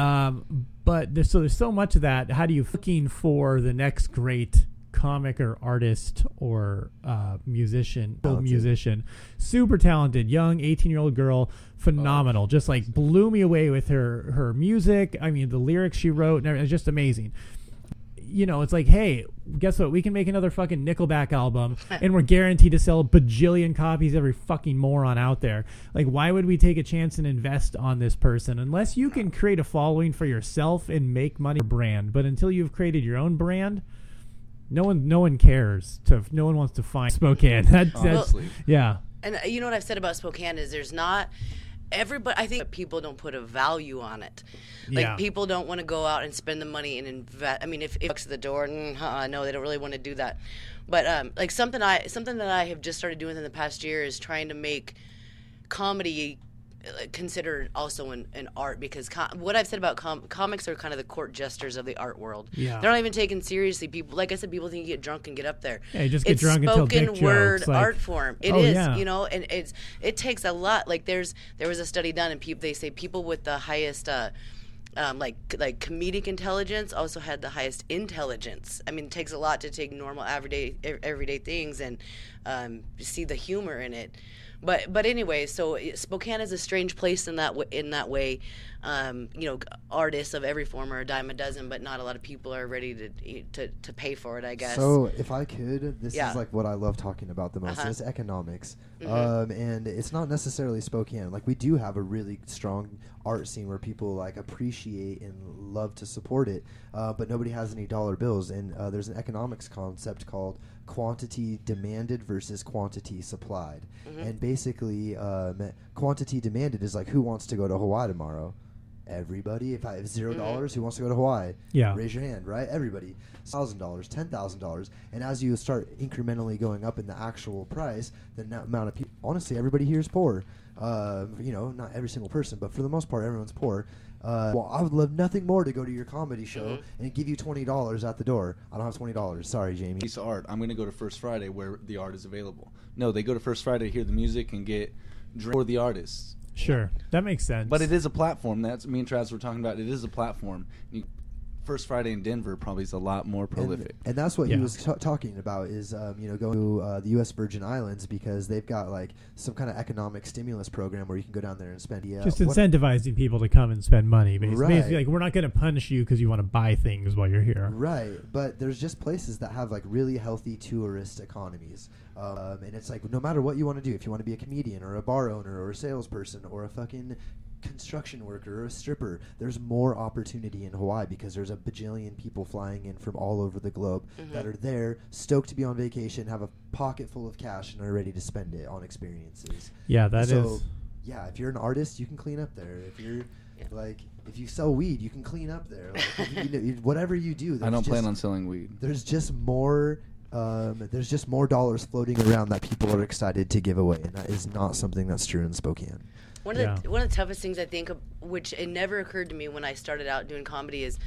But there's so much of that. How do you looking for the next great comic or artist or musician? Super talented, young 18-year-old girl, phenomenal. Just like blew me away with her music. I mean, the lyrics she wrote, and it's just amazing. You know, it's like, hey, guess what? We can make another fucking Nickelback album, and we're guaranteed to sell a bajillion copies every fucking moron out there. Like, why would we take a chance and invest on this person unless you can create a following for yourself and make money for your brand? But until you've created your own brand, no one cares. No one wants to find Spokane. That's Honestly. yeah. And you know what I've said about Spokane is there's not everybody. I think people don't put a value on it. Like Yeah. people don't want to go out and spend the money and invest. I mean, if it bucks at the door, no, they don't really want to do that. But like something that I have just started doing in the past year is trying to make comedy considered also an art, because what I've said about comics are kind of the court jesters of the art world. Yeah. They're not even taken seriously. People, like I said, people think you get drunk and get up there. Yeah, you just get It's drunk and tell dick spoken word jokes, like- art form. It Oh, is, yeah. you know, and it takes a lot. Like there was a study done, and they say people with the highest like comedic intelligence also had the highest intelligence. I mean, it takes a lot to take normal everyday things and see the humor in it. But anyway, so Spokane is a strange place in that way. You know, artists of every form are a dime a dozen, but not a lot of people are ready to pay for it, I guess. So, if I could, this Yeah. is like what I love talking about the most. Uh-huh. Is economics, Mhm. and it's not necessarily Spokane. Like, we do have a really strong art scene where people like appreciate and love to support it, but nobody has any dollar bills. And there's an economics concept called quantity demanded versus quantity supplied. And basically, quantity demanded is like, who wants to go to Hawaii tomorrow? Everybody. If I have $0, who wants to go to Hawaii? Yeah. Raise your hand, right? Everybody. $1,000, $10,000, and as you start incrementally going up in the actual price, the amount of people. Honestly, everybody here is poor. You know, not every single person, but for the most part, everyone's poor. Well, I would love nothing more to go to your comedy show and give you $20 at the door. I don't have $20. Sorry, Jamie. Piece of art. I'm going to go to First Friday where the art is available. No, they go to First Friday, hear the music, and get drink for the artists. Sure, that makes sense. But it is a platform. That's me and Travis were talking about. It is a platform. First Friday in Denver probably is a lot more prolific. And that's what Yeah. he was talking about is, you know, going to the U.S. Virgin Islands because they've got like some kind of economic stimulus program where you can go down there and spend. Just incentivizing people to come and spend money. Basically, Right. basically like, we're not going to punish you because you want to buy things while you're here. Right, but there's just places that have like really healthy tourist economies, and it's like no matter what you want to do, if you want to be a comedian or a bar owner or a salesperson or a fucking construction worker or a stripper, there's more opportunity in Hawaii because there's a bajillion people flying in from all over the globe that are there, stoked to be on vacation, have a pocket full of cash, and are ready to spend it on experiences. Yeah, that is. Yeah, if you're an artist, you can clean up there. If you're like, if you sell weed, you can clean up there. Like, if you know, whatever you do, I don't plan on selling weed. There's just more. There's just more dollars floating around that people are excited to give away, and that is not something that's true in Spokane. One of the toughest things I think, which it never occurred to me when I started out doing comedy, is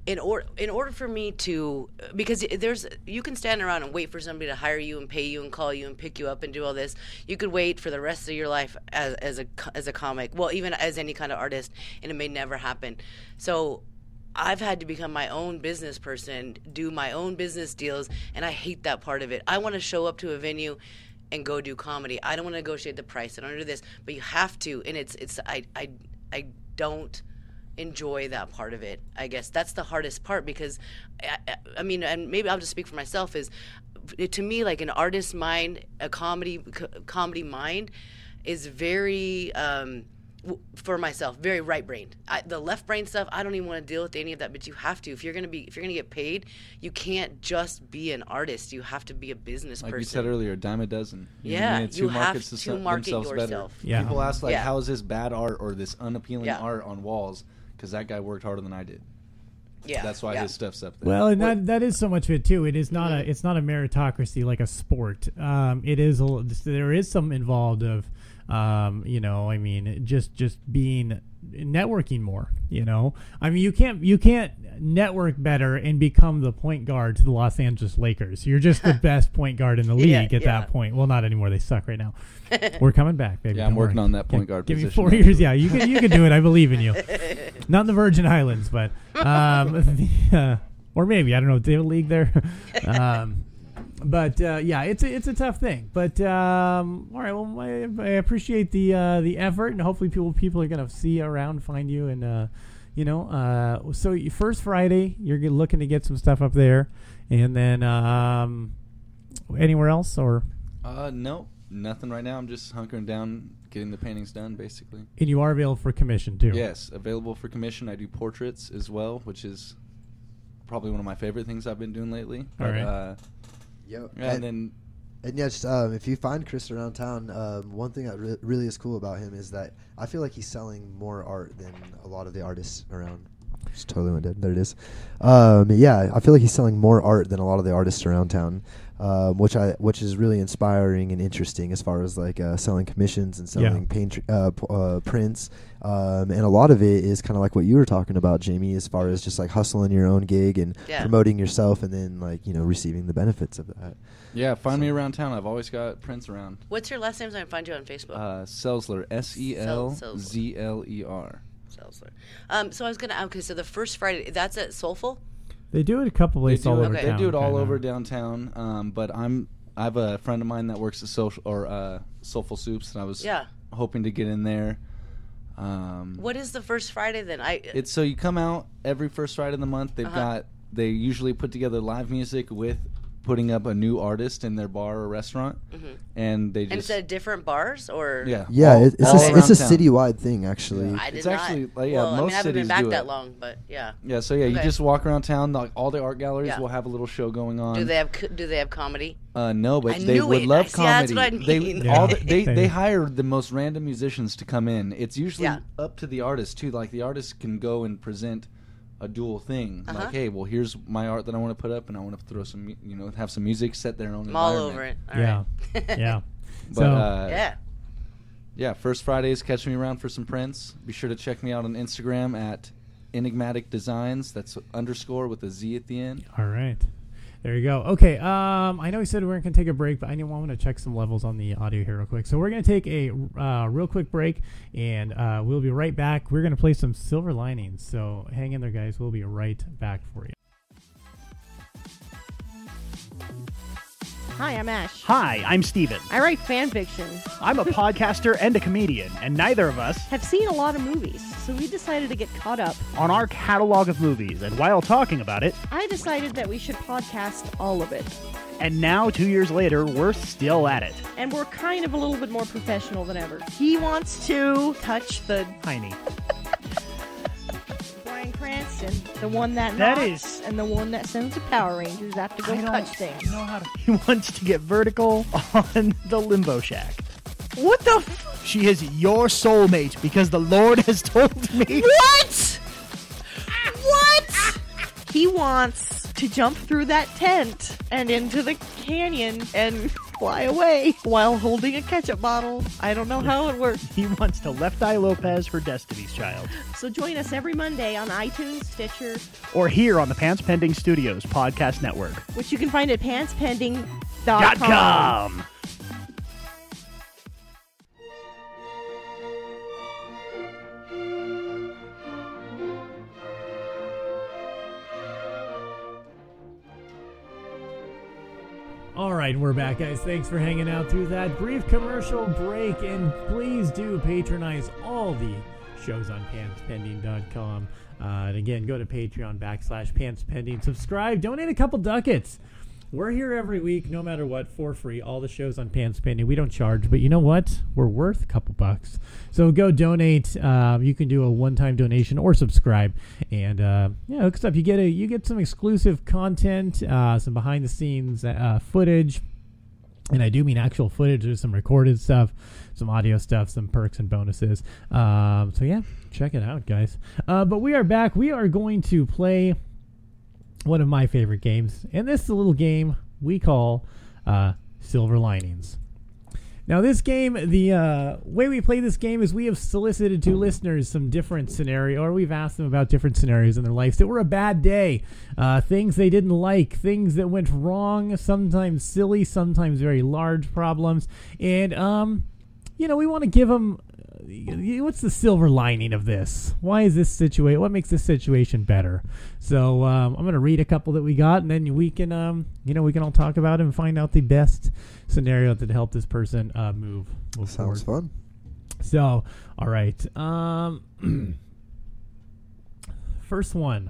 in order for me to, because you can stand around and wait for somebody to hire you and pay you and call you and pick you up and do all this. You could wait for the rest of your life as a comic, well, even as any kind of artist, and it may never happen. So I've had to become my own business person, do my own business deals, and I hate that part of it. I want to show up to a venue and go do comedy. I don't want to negotiate the price. I don't do this, but you have to, and I don't enjoy that part of it. I guess that's the hardest part, because I mean, and maybe I'll just speak for myself, is to me, like, an artist's mind, a comedy mind is very for myself, very right-brained. The left-brain stuff, I don't even want to deal with any of that. But you have to, if you're gonna get paid, you can't just be an artist. You have to be a business person. Like you said earlier, a dime a dozen. You have to market yourself. Yeah. People ask, like, how is this bad art or this unappealing art on walls? Because that guy worked harder than I did. Yeah, that's why his stuff's up there. Well, and that is so much of it too. It is not it's not a meritocracy like a sport. It is there is some involved of, you know, I mean, just being networking more. You know, I mean, you can't network better and become the point guard to the Los Angeles Lakers. You're just the best point guard in the league at that point. Well, not anymore. They suck right now. We're coming back, baby. Yeah, I'm working on that point guard position. Give me 4 years. Yeah, you can do it. I believe in you. Not in the Virgin Islands, but or maybe, I don't know. Do they have a league there? But yeah, it's a tough thing. But all right, well, I appreciate the effort, and hopefully people are gonna see you around, find you, and you know. So first Friday, you're looking to get some stuff up there, and then anywhere else or? No, nothing right now. I'm just hunkering down, getting the paintings done, basically. And you are available for commission too. Yes, available for commission. I do portraits as well, which is probably one of my favorite things I've been doing lately. All right. Yep. And yes, if you find Chris around town, one thing that really is cool about him is that I feel like he's selling more art than a lot of the artists around. Just totally went dead. There it is. Yeah, I feel like he's selling more art than a lot of the artists around town, which is really inspiring and interesting as far as like selling commissions and selling prints. And a lot of it is kind of like what you were talking about, Jamie, as far as just like hustling your own gig and promoting yourself, and then like, you know, receiving the benefits of that. Yeah, find me around town. I've always got prints around. What's your last name so I can find you on Facebook? Selzler, Selzler. Selzler. So I was gonna. Okay, so the first Friday, that's at Soulful. They do it a couple places all over town. They do it all over downtown. But I have a friend of mine that works at Soulful Soups, and I was hoping to get in there. What is the first Friday then? It's so you come out every first Friday of the month. They usually put together live music with putting up a new artist in their bar or restaurant, and they just... And it's at different bars, or... Yeah, it's a citywide thing, actually. Most I haven't been back that long, but yeah. Yeah, so you just walk around town, like all the art galleries will have a little show going on. Do they have comedy? No, but they would love comedy. That's what I mean. They hire the most random musicians to come in. It's usually up to the artist, too. Like, the artist can go and present a dual thing, like, hey, well, here's my art that I want to put up, and I want to throw some, you know, have some music, set their own environment. All over it. Yeah. But yeah, first Fridays, catch me around for some prints. Be sure to check me out on Instagram at Enigmatic Designs. That's _, with a Z at the end. All right. There you go. Okay, I know we said we weren't going to take a break, but I want to check some levels on the audio here real quick. So we're going to take a real quick break, and we'll be right back. We're going to play some Silver Linings, so hang in there, guys. We'll be right back for you. Hi, I'm Ash. Hi, I'm Steven. I write fan fiction. I'm a podcaster and a comedian, and neither of us have seen a lot of movies, so we decided to get caught up on our catalog of movies, and while talking about it, I decided that we should podcast all of it. And now, 2 years later, we're still at it. And we're kind of a little bit more professional than ever. He wants to touch the... Tiny. Cranston, the one that knocks, and the one that sends the Power Rangers have to go touch things. He wants to get vertical on the Limbo Shack. What the She is your soulmate because the Lord has told me. What? What? He wants to jump through that tent and into the canyon and fly away while holding a ketchup bottle. I don't know how it works. He wants to Left Eye Lopez for Destiny's Child. So join us every Monday on iTunes, Stitcher, Or here on the Pants Pending Studios podcast network. which you can find at pantspending.com. .com. All right, we're back, guys. Thanks for hanging out through that brief commercial break. And please do patronize all the shows on pantspending.com. And again, go to Patreon /pantspending. Subscribe. Donate a couple ducats. We're here every week, no matter what, for free. All the shows on Pantspending. We don't charge, but you know what? We're worth a couple bucks. So go donate. You can do a one-time donation or subscribe, and hook us up. You get some exclusive content, some behind-the-scenes footage, and I do mean actual footage. There's some recorded stuff, some audio stuff, some perks and bonuses. So yeah, check it out, guys. But we are back. We are going to play one of my favorite games, and this is a little game we call Silver Linings. Now, this game, the way we play this game is we have solicited to listeners some different scenarios, or we've asked them about different scenarios in their lives that were a bad day, things they didn't like, things that went wrong, sometimes silly, sometimes very large problems, and we want to give them. What's the silver lining of this? Why is this situation? What makes this situation better? So I'm going to read a couple that we got, and then we can, we can all talk about it and find out the best scenario that helped this person move Sounds forward. fun. So, all right. First one.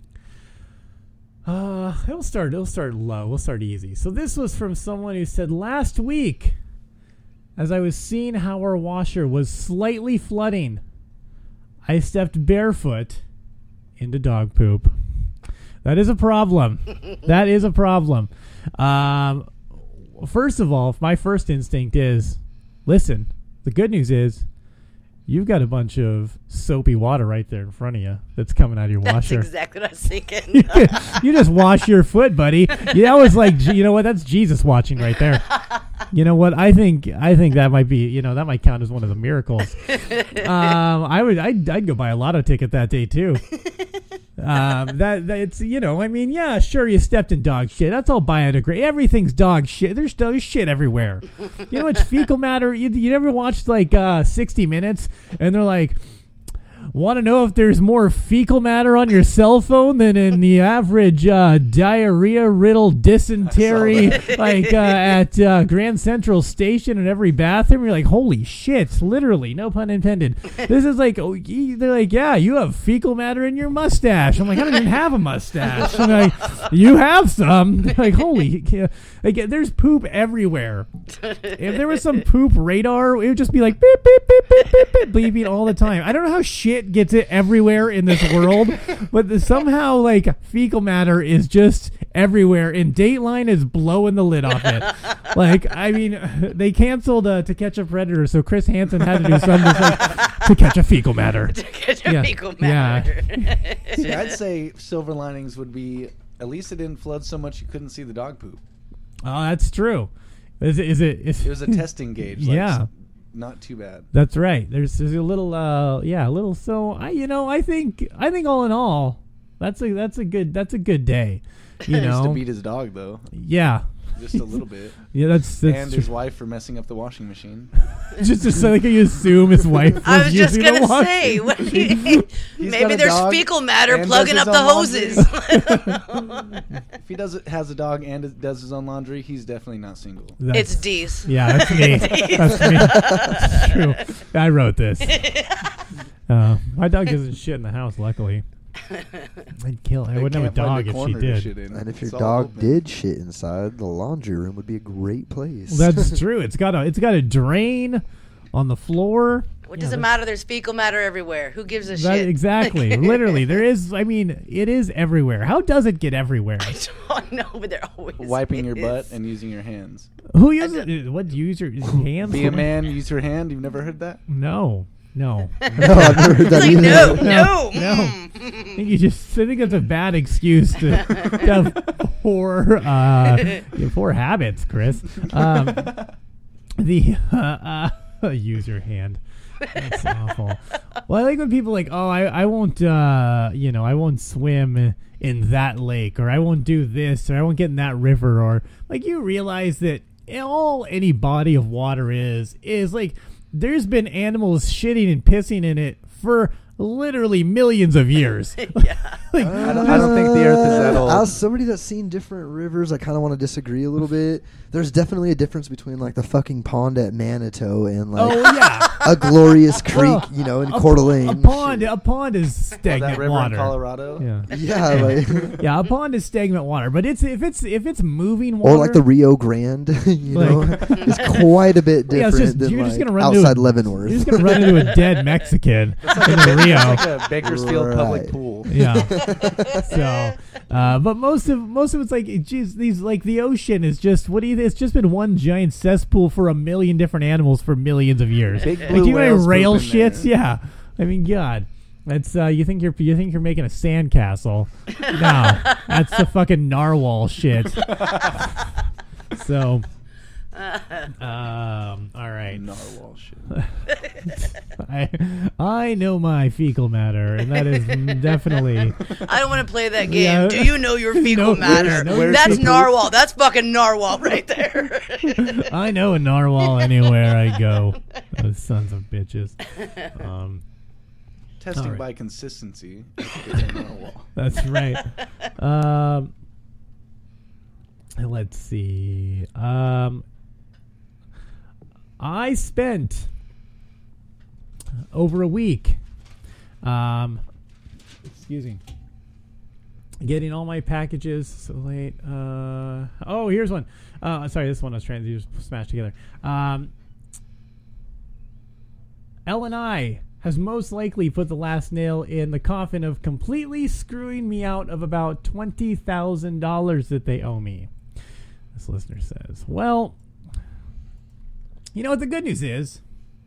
It'll start low. We'll start easy. So this was from someone who said, last week, as I was seeing how our washer was slightly flooding, I stepped barefoot into dog poop. That is a problem. That is a problem. First of all, my first instinct is, listen, the good news is you've got a bunch of soapy water right there in front of you that's coming out of your washer. That's exactly what I was thinking. You just wash your foot, buddy. Yeah, I was like, you know what? That's Jesus watching right there. You know what? I think that might be, that might count as one of the miracles. I'd go buy a lotto ticket that day too. It's yeah, sure, you stepped in dog shit. That's all biodegradable. Everything's dog shit. There's shit everywhere. You know what's fecal matter? You ever watched 60 Minutes and they're like, want to know if there's more fecal matter on your cell phone than in the average diarrhea-riddled dysentery at Grand Central Station in every bathroom? You're like, holy shit, literally, no pun intended. This is like, they're like, yeah, you have fecal matter in your mustache. I'm like, I don't even have a mustache. I'm like, you have some. They're like, holy, there's poop everywhere. If there was some poop radar, it would just be like, beep, beep, beep, beep, beep, beep, beeping all the time. I don't know how shit gets it everywhere in this world, but somehow fecal matter is just everywhere, and Dateline is blowing the lid off it. They canceled To Catch a Predator, so Chris Hansen had to do something to catch a fecal matter. To catch a fecal matter. Yeah. See, I'd say silver linings would be at least it didn't flood so much you couldn't see the dog poop. Oh, that's true. It was a testing gauge. Yeah. Not too bad. That's right. There's a little So I think all in all, that's a good day. He needs to beat his dog though. Yeah. Just a little bit. Yeah, that's and his wife for messing up the washing machine. just so you assume his wife was I was just using the gonna say, maybe there's fecal matter plugging up the hoses. If he has a dog and does his own laundry, he's definitely not single. It's D's. Yeah, that's me. That's me. That's true. I wrote this. My dog doesn't shit in the house, luckily. I'd kill her. I wouldn't have a dog if she did. And if your dog did shit inside, the laundry room would be a great place. That's true. It's got a drain on the floor. What does it matter? There's fecal matter everywhere. Who gives a shit? Exactly. Literally, there is. It is everywhere. How does it get everywhere? I don't know, but there always wiping is. your butt and using your hands. Who uses it? What, use your hands? Be a man, use your hand. You've never heard that? No. No. No, I've never heard that Like, either. no. I think that's a bad excuse to have poor habits, Chris. Use your hand. That's awful. Well, I like when people are like, oh, I won't, I won't swim in that lake, or I won't do this, or I won't get in that river, or like you realize that all any body of water is like there's been animals shitting and pissing in it for literally millions of years. Yeah. Like, I don't think the Earth is that old. As somebody that's seen different rivers, I kind of want to disagree a little bit. There's definitely a difference between like the fucking pond at Manitou and like oh yeah, a glorious creek, in Coeur d'Alene. a pond is that stagnant river water. in Colorado. Yeah. Yeah, like Yeah, a pond is stagnant water, but if it's moving water, or like the Rio Grande, it's quite a bit Yeah, it's different just- than you're like just gonna run into outside a- Leavenworth. you're just gonna run into a dead Mexican in the Rio. It's like a Bakersfield public Right. pool. Yeah. So, but most of it's like, geez, these like the ocean is just it's just been one giant cesspool for a million different animals for millions of years. Big Like, blue do you know how many whales rail poop in shits? there. Yeah. I mean, God. That's you think you're making a sandcastle? No, that's the fucking narwhal shit. So, all right. Narwhal shit. I know my fecal matter, and that is definitely. I don't want to play that game. Yeah. Do you know your fecal No, matter? where's That's fecal- narwhal. That's fucking narwhal right there. I know a narwhal anywhere I go. Those sons of bitches. Testing All right. by consistency. It's a narwhal. That's right. Let's see. I spent over a week, excuse me, getting all my packages so late. Here's one. Sorry, this one I was trying to just smash together. L&I has most likely put the last nail in the coffin of completely screwing me out of about $20,000 that they owe me. This listener says, well, you know what the good news is?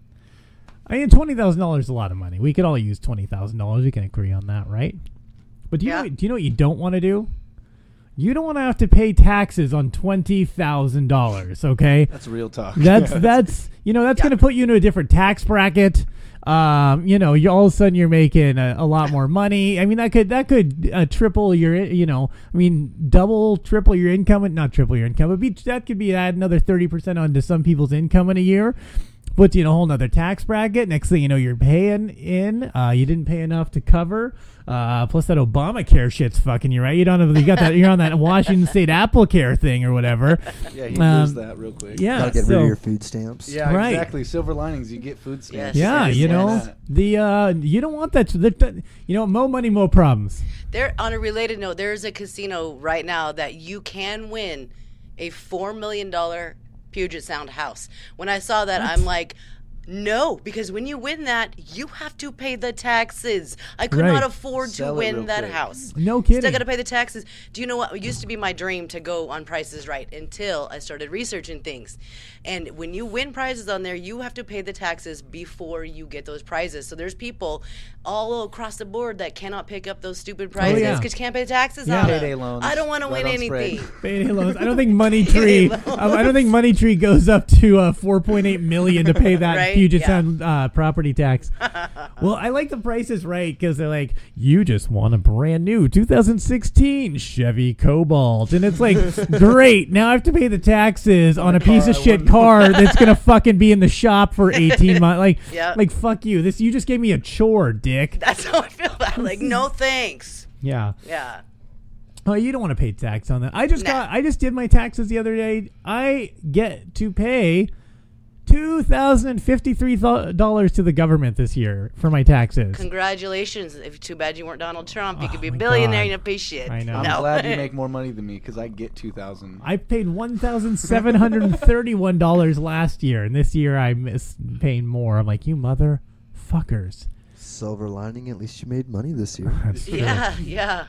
I mean, $20,000 is a lot of money. We could all use $20,000. We can agree on that, right? But do you know what you don't want to do? You don't want to have to pay taxes on $20,000, okay? That's real talk. That's going to put you into a different tax bracket. You all of a sudden you're making a lot more money. I mean, that could triple your, double, triple your income, not triple your income, but that could be add another 30% onto some people's income in a year. Puts you in a whole nother tax bracket. Next thing you know, you're paying in. You didn't pay enough to cover. Plus that Obamacare shit's fucking you, right? You don't have. You got that. You're on that Washington State AppleCare thing or whatever. Yeah, you lose that real quick. Yeah, Gotta get rid of your food stamps. Yeah, right. Exactly. Silver linings. You get food stamps. Yeah, you don't want that. Mo money, mo problems. There, on a related note, there's a casino right now that you can win a $4 million Puget Sound house. When I saw that, I'm like, no, because when you win that, you have to pay the taxes. I could not afford Sell to it real win that quick. house. No kidding. Still got to pay the taxes. Do you know what? It used to be my dream to go on Price is Right until I started researching things. And when you win prizes on there, you have to pay the taxes before you get those prizes. So there's people all across the board that cannot pick up those stupid prizes because you can't pay the taxes on them. Payday loans. I don't want to Right win on spread. anything. Payday loans. I don't think Money Tree. I don't think Money Tree goes up to $4.8 million to pay that Right? Puget Yeah. Sound property tax. Well, I like the prices right because they're like, you just want a brand new 2016 Chevy Cobalt, and it's like, great. Now I have to pay the taxes on a piece of shit car that's gonna fucking be in the shop for 18 months. Like fuck you. You just gave me a chore, dick. That's how I feel about it. Like, no thanks. Yeah. Yeah. Oh, you don't want to pay tax on that. I just did my taxes the other day. I get to pay $2,053 to the government this year for my taxes. Congratulations. Too bad you weren't Donald Trump. You could be a my billionaire God. and you don't pay shit. I know. I'm No. glad you make more money than me because I get $2,000. I paid $1,731 last year, and this year I miss paying more. I'm like, you motherfuckers. Silver lining, at least you made money this year. That's true. Yeah, yeah.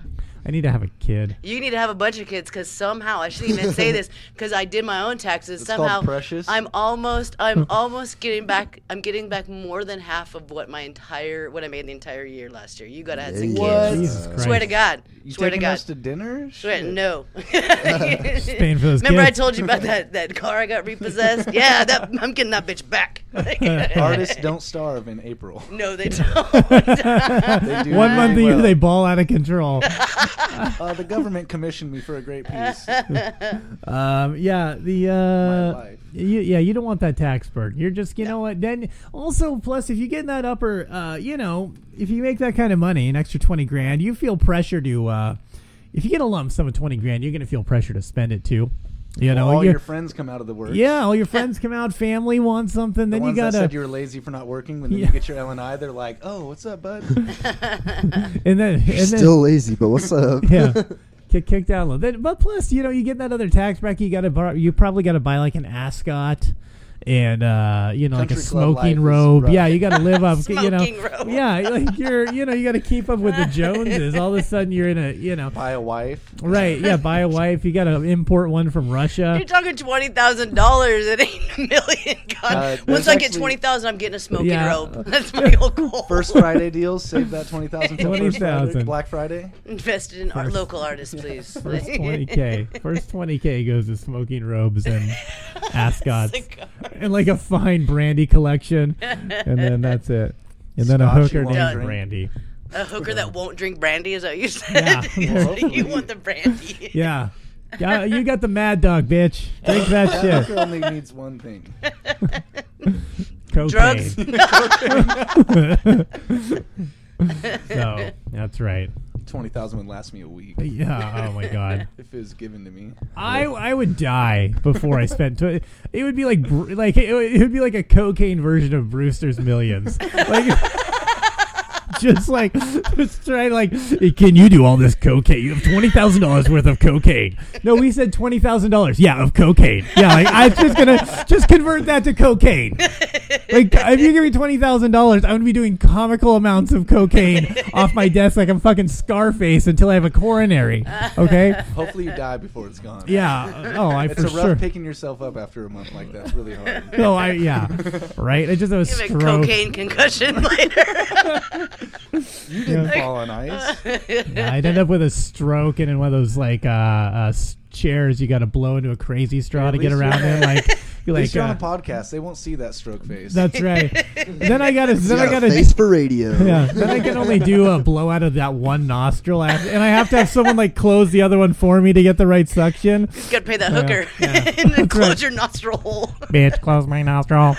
I need to have a kid. You need to have a bunch of kids because somehow I shouldn't even say this because I did my own taxes. It's somehow called Precious. I'm almost getting back. I'm getting back more than half of what I made the entire year last year. You gotta have some kids. Jesus Christ. Swear to God. You Swear to taking God. us to dinner? Swear, Shit. no. Paying for those Remember I kids. told you about that car I got repossessed? Yeah, I'm getting that bitch back. Artists don't starve in April. No, they don't. They do 1 month a very year well. they ball out of control. The government commissioned me for a great piece. Yeah, My life. you don't want that tax burden. You're just, you know what? Then also, plus, if you get in that upper, if you make that kind of money, an extra 20 grand, you feel pressure to. If you get a lump sum of 20 grand, you're gonna feel pressure to spend it too. You know, all your friends come out of the work. Yeah, all your friends come out. Family wants something. The Then you ones that gotta. said you were lazy for not working. When you get your L&I, they're like, "Oh, what's up, bud?" and then Still lazy, but what's up? Yeah. Get kicked out a little bit. But plus, you get that other tax bracket. You probably got to buy like an ascot and like a Country club smoking life robe. is rough. Yeah, you got to live up. Smoking robe. Yeah, like you got to keep up with the Joneses. All of a sudden, you're in a Buy a wife. right. Yeah, buy a wife. You got to import one from Russia. You're talking $20,000. It ain't a million. God. there's Once I get actually- 20,000, I'm getting a smoking Yeah. robe. That's my whole goal. First Friday deals. Save that 20,000 for First Friday. 20,000. Black Friday. Invested in our local artists, please. First 20K. First 20K goes to smoking robes and ascots. Cigar. And like a fine brandy collection. And then that's it. And then a Scotch hooker you won't named drink. Brandy. A hooker that won't drink brandy, is that what you said? Yeah. You want the brandy. Yeah. Yeah, you got the Mad Dog, bitch. Drink that That shit. hooker only needs one thing. Cocaine. Drugs? So, that's right. 20,000 would last me a week Yeah, oh my God. if it was given to me. I would die before I spent. It would be like it would be like a cocaine version of Brewster's Millions. Like just try like, can you do all this cocaine? You have $20,000 worth of cocaine. No, we said $20,000. Yeah, of cocaine. Yeah, like I'm just gonna convert that to cocaine. Like if you give me $20,000, I'm gonna be doing comical amounts of cocaine off my desk like I'm fucking Scarface until I have a coronary. Okay. Hopefully you die before it's gone. Yeah. Oh, It's for a rough sure. picking yourself up after a month like that. It's really hard. No, yeah. Right? I just have a Give a stroke. cocaine concussion later. You didn't fall on ice. Yeah, I'd end up with a stroke and in one of those like chairs you got to blow into a crazy straw Yeah, to at get least around you're- in. Like, At least you're on a podcast. They won't see that stroke face. that's right. Then I got He's got a to. face for radio. Yeah, then I can only do a blow out of that one nostril, and I have to have someone like close the other one for me to get the right suction. You gotta pay that hooker yeah. and then That's close right. your nostril hole. Bitch, close my nostril.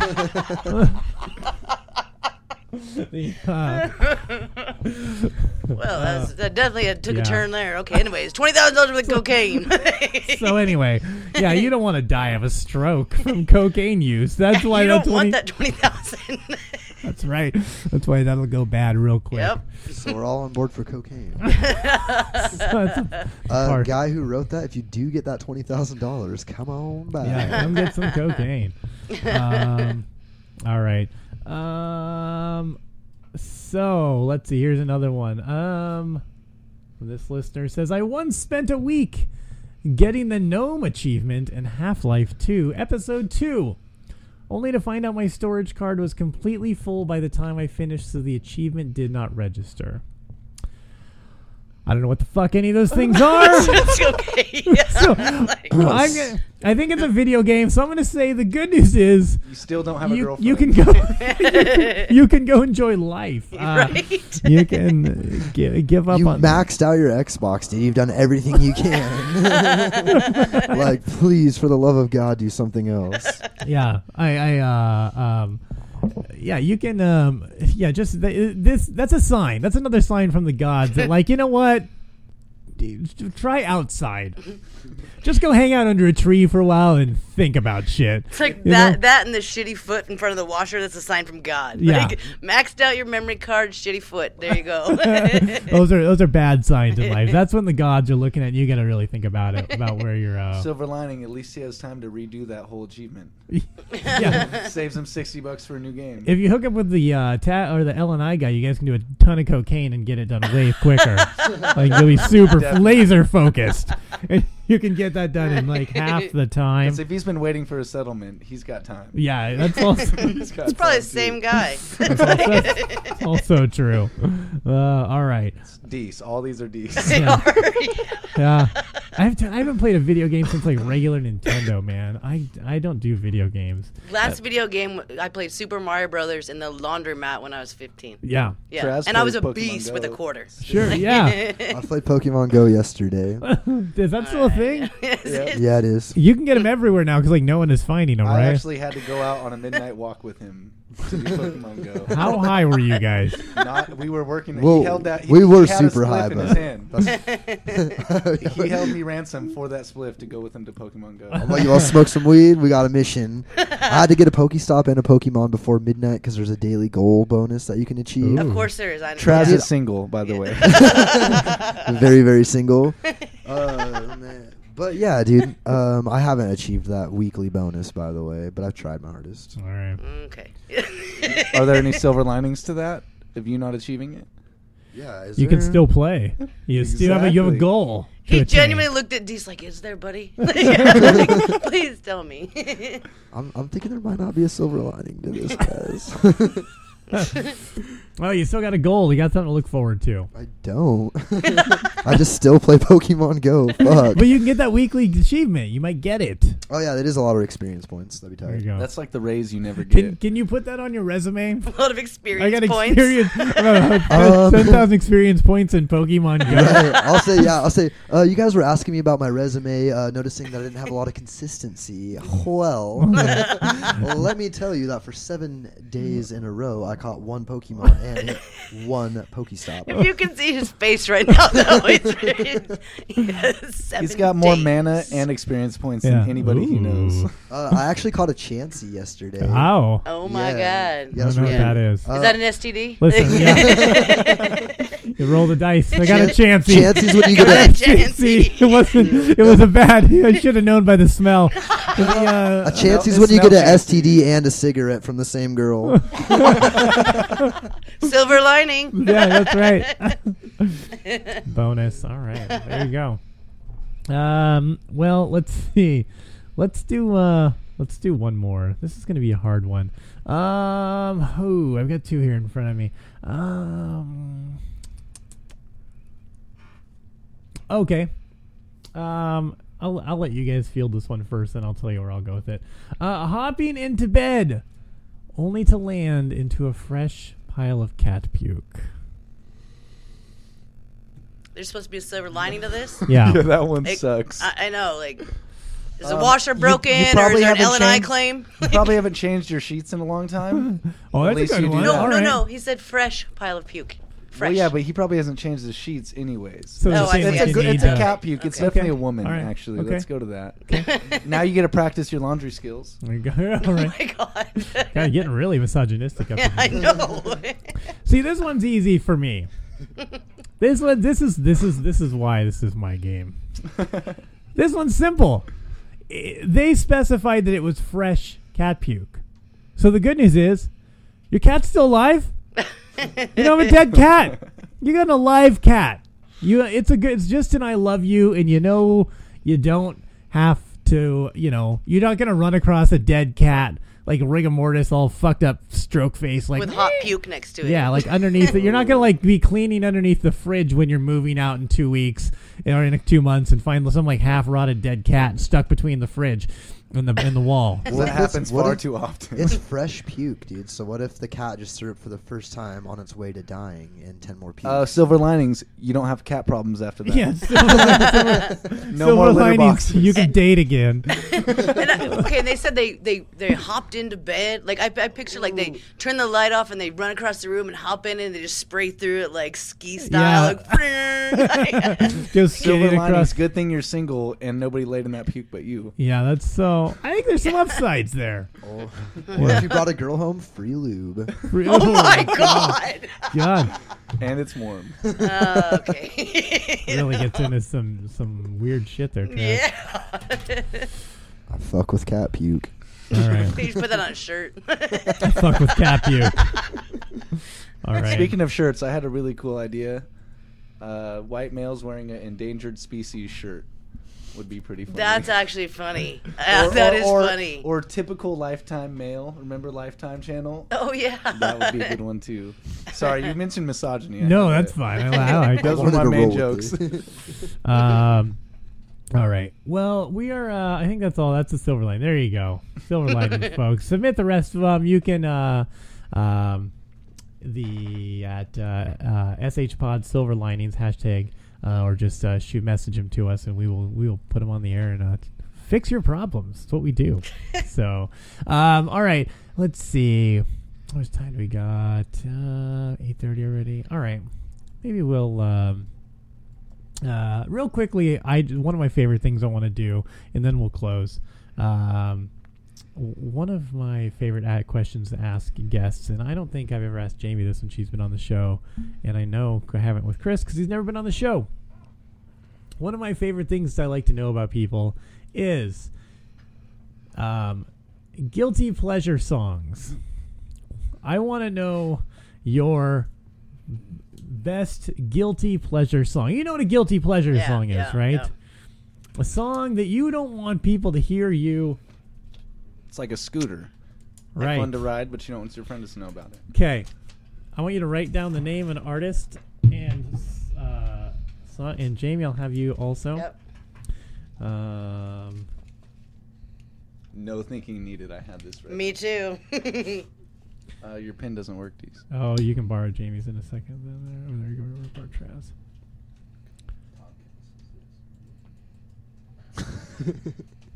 Well, that definitely took yeah. a turn there. Okay, anyways, $20,000 worth of cocaine. So anyway, yeah, you don't want to die of a stroke from cocaine use. That's why you that's don't want 20 that 20,000. That's right. That's why that'll go bad real quick. Yep. So we're all on board for cocaine. That's part. Guy who wrote that, if you do get that $20,000, come on back. Yeah, come get some cocaine. All right. So let's see. Here's another one. This listener says, I once spent a week getting the Gnome achievement in Half-Life 2, Episode 2, only to find out my storage card was completely full by the time I finished, so the achievement did not register. I don't know what the fuck any of those things are. It's okay. Yeah. So, Like, I think it's a video game, so I'm going to say the good news is You still don't have a girlfriend. you can go you can go enjoy life. Right. You can give up You on maxed out your Xbox, dude. You've done everything you can. Like, please, for the love of God, do something else. Yeah, yeah, you can. Yeah, just that's a sign. That's another sign from the gods that, like, you know what? try outside. Just go hang out under a tree for a while and think about shit. It's like You that know? and the shitty foot in front of the washer. That's a sign from God. Yeah. Like, maxed out your memory card, shitty foot. There you go. Those are bad signs in life. That's when the gods are looking at you. You got to really think about it, about where you're. Silver lining, at least he has time to redo that whole achievement. Yeah. Saves him $60 for a new game. If you hook up with the or the L&I guy, you guys can do a ton of cocaine and get it done way quicker. Like you'll be super laser focused, and you can get that done in like half the time. 'Cause if he's been waiting for a settlement, he's got time. Yeah, that's also It's probably the same guy. that's also true. All right. D's. All these are D's. Yeah, I haven't played a video game since like regular Nintendo, man. I don't do video games. Last video game, I played Super Mario Brothers in the laundromat when I was 15. Yeah. Yeah. Traz And I was a plays Pokemon beast with a Go. quarter. Sure, yeah. I played Pokemon Go yesterday. Is that still a thing? Yeah, it is. You can get them everywhere now because like no one is finding them, I right? actually had to go out on a midnight walk with him to do Pokemon Go. How high were you guys? We were working. Well, he held that. we were he had a super spliff high, in but his hand. He held me ransom for that spliff to go with him to Pokemon Go. I'm like, you all smoke some weed? We got a mission. I had to get a Pokestop and a Pokemon before midnight because there's a daily goal bonus that you can achieve. Of course there is. I know. Traz Yeah. is single, by the way. Very, very single. Man. But yeah, dude, I haven't achieved that weekly bonus, by the way, but I've tried my hardest. All right. Okay. Are there any silver linings to that? Of you not achieving it? Yeah, You can still play. You still have you have a Exactly. goal. to He attain. genuinely looked at Dee's like, is there, buddy? Like, please tell me. I'm thinking there might not be a silver lining to this, guys. Well, you still got a goal. You got something to look forward to. I don't. I just still play Pokemon Go. Fuck. But you can get that weekly achievement. You might get it. Oh yeah, that is a lot of experience points. That'd be There tight. you go. That's like the raise you never get. Can you put that on your resume? A lot of experience I got points. experience. About 10,000 experience points in Pokemon Go. Right. I'll say. You guys were asking me about my resume, noticing that I didn't have a lot of consistency. Well, let me tell you that for 7 days in a row, I caught one Pokemon and hit one Pokestop. If you can see his face right now, though, He's got more mana and experience points than anybody he knows. I actually caught a Chansey yesterday. Wow. Oh my God! I don't know what that is. Is that an STD? Listen, yeah. You roll the dice. I got a Chansey. Chansey's when you get Got a a Chansey. It wasn't. It was a bad. I should have known by the smell. a Chansey's when you get an STD and a cigarette from the same girl. Silver lining. Yeah, that's right. Bonus. All right. There you go. Well, let's see. Let's do one more. This is going to be a hard one. I've got two here in front of me. Okay. I'll let you guys field this one first, and I'll tell you where I'll go with it. Hopping into bed, only to land into a fresh pile of cat puke. There's supposed to be a silver lining to this. Yeah. Yeah, that one Like, sucks. I know. Like, is the washer broken, you or probably is there an haven't L&I changed- claim? You probably haven't changed your sheets in a long time. Oh, At that's a least good you do one. that. No, All no, right. no. He said fresh pile of puke. Fresh. Well, yeah, but he probably hasn't changed his sheets anyways. So Oh, I see, it's I a see. good, it's need, a cat puke. It's Okay. definitely a woman, All right. actually. Okay. Let's go to that. Now you get to practice your laundry skills. There you go. All Oh right. my God. Kind of getting really misogynistic up Yeah, in I here. know. See, this one's easy for me. This is why this is my game. This one's simple. They specified that it was fresh cat puke. So the good news is, your cat's still alive. You don't have a dead cat. You got an alive cat. It's just an I love you, and you don't have to. You're not gonna run across a dead cat like rigor mortis, all fucked up, stroke face, like With hot puke next to it. yeah, like underneath it. You're not gonna be cleaning underneath the fridge when you're moving out in 2 weeks or in 2 months and find some half rotted dead cat stuck between the fridge and the wall. That What happens if- what far if- too often. It's fresh puke, dude. So what if the cat just threw it for the first time on its way to dying in 10 more pukes? Silver linings. You don't have cat problems after that. Yeah, No more litter linings, boxes. you can date again. And Okay, and they said they hopped into bed. Like I picture like they turn the light off and they run across the room and hop in and they just spray through it like ski style. Yeah. Like, Just Silver skating linings. across. Good thing you're single and nobody laid in that puke but you. Yeah, that's so. I think there's some upsides there. Or if you brought a girl home, free lube. oh my God. God. And it's warm. Okay. Really gets into some weird shit there, Trav. Yeah. I fuck with cat puke. All right. You just put that on a shirt. Fuck with cat puke. All right. Speaking of shirts, I had a really cool idea. White males wearing an endangered species shirt would be pretty funny. That's actually funny. That is funny. Or typical Lifetime male. Remember Lifetime channel? Oh, yeah. That would be a good one, too. Sorry, you mentioned misogyny. No, that's fine. I like it. Those were my main jokes. All right. Well, we are. I think that's all. That's the silver line. There you go. Silver linings, folks. Submit the rest of them. You can SHPod Silver Linings hashtag, or just message them to us, and we will put them on the air and fix your problems. That's what we do. So, all right. Let's see. How much time do we got? 8:30 already. All right. Maybe we'll. Real quickly, one of my favorite things I want to do, and then we'll close. One of my favorite questions to ask guests, and I don't think I've ever asked Jamie this when she's been on the show, and I know I haven't with Chris because he's never been on the show. One of my favorite things I like to know about people is guilty pleasure songs. I want to know your best guilty pleasure song. You know what a guilty pleasure song is, right? Yeah. A song that you don't want people to hear you. It's like a scooter. Right. Fun to ride, but you don't want your friends to know about it. Okay. I want you to write down the name of an artist and song. And Jamie, I'll have you also. Yep. No thinking needed. I had this ready. Me too. Your pen doesn't work, Deez. Oh, you can borrow Jamie's in a second. There you go. Report Traz.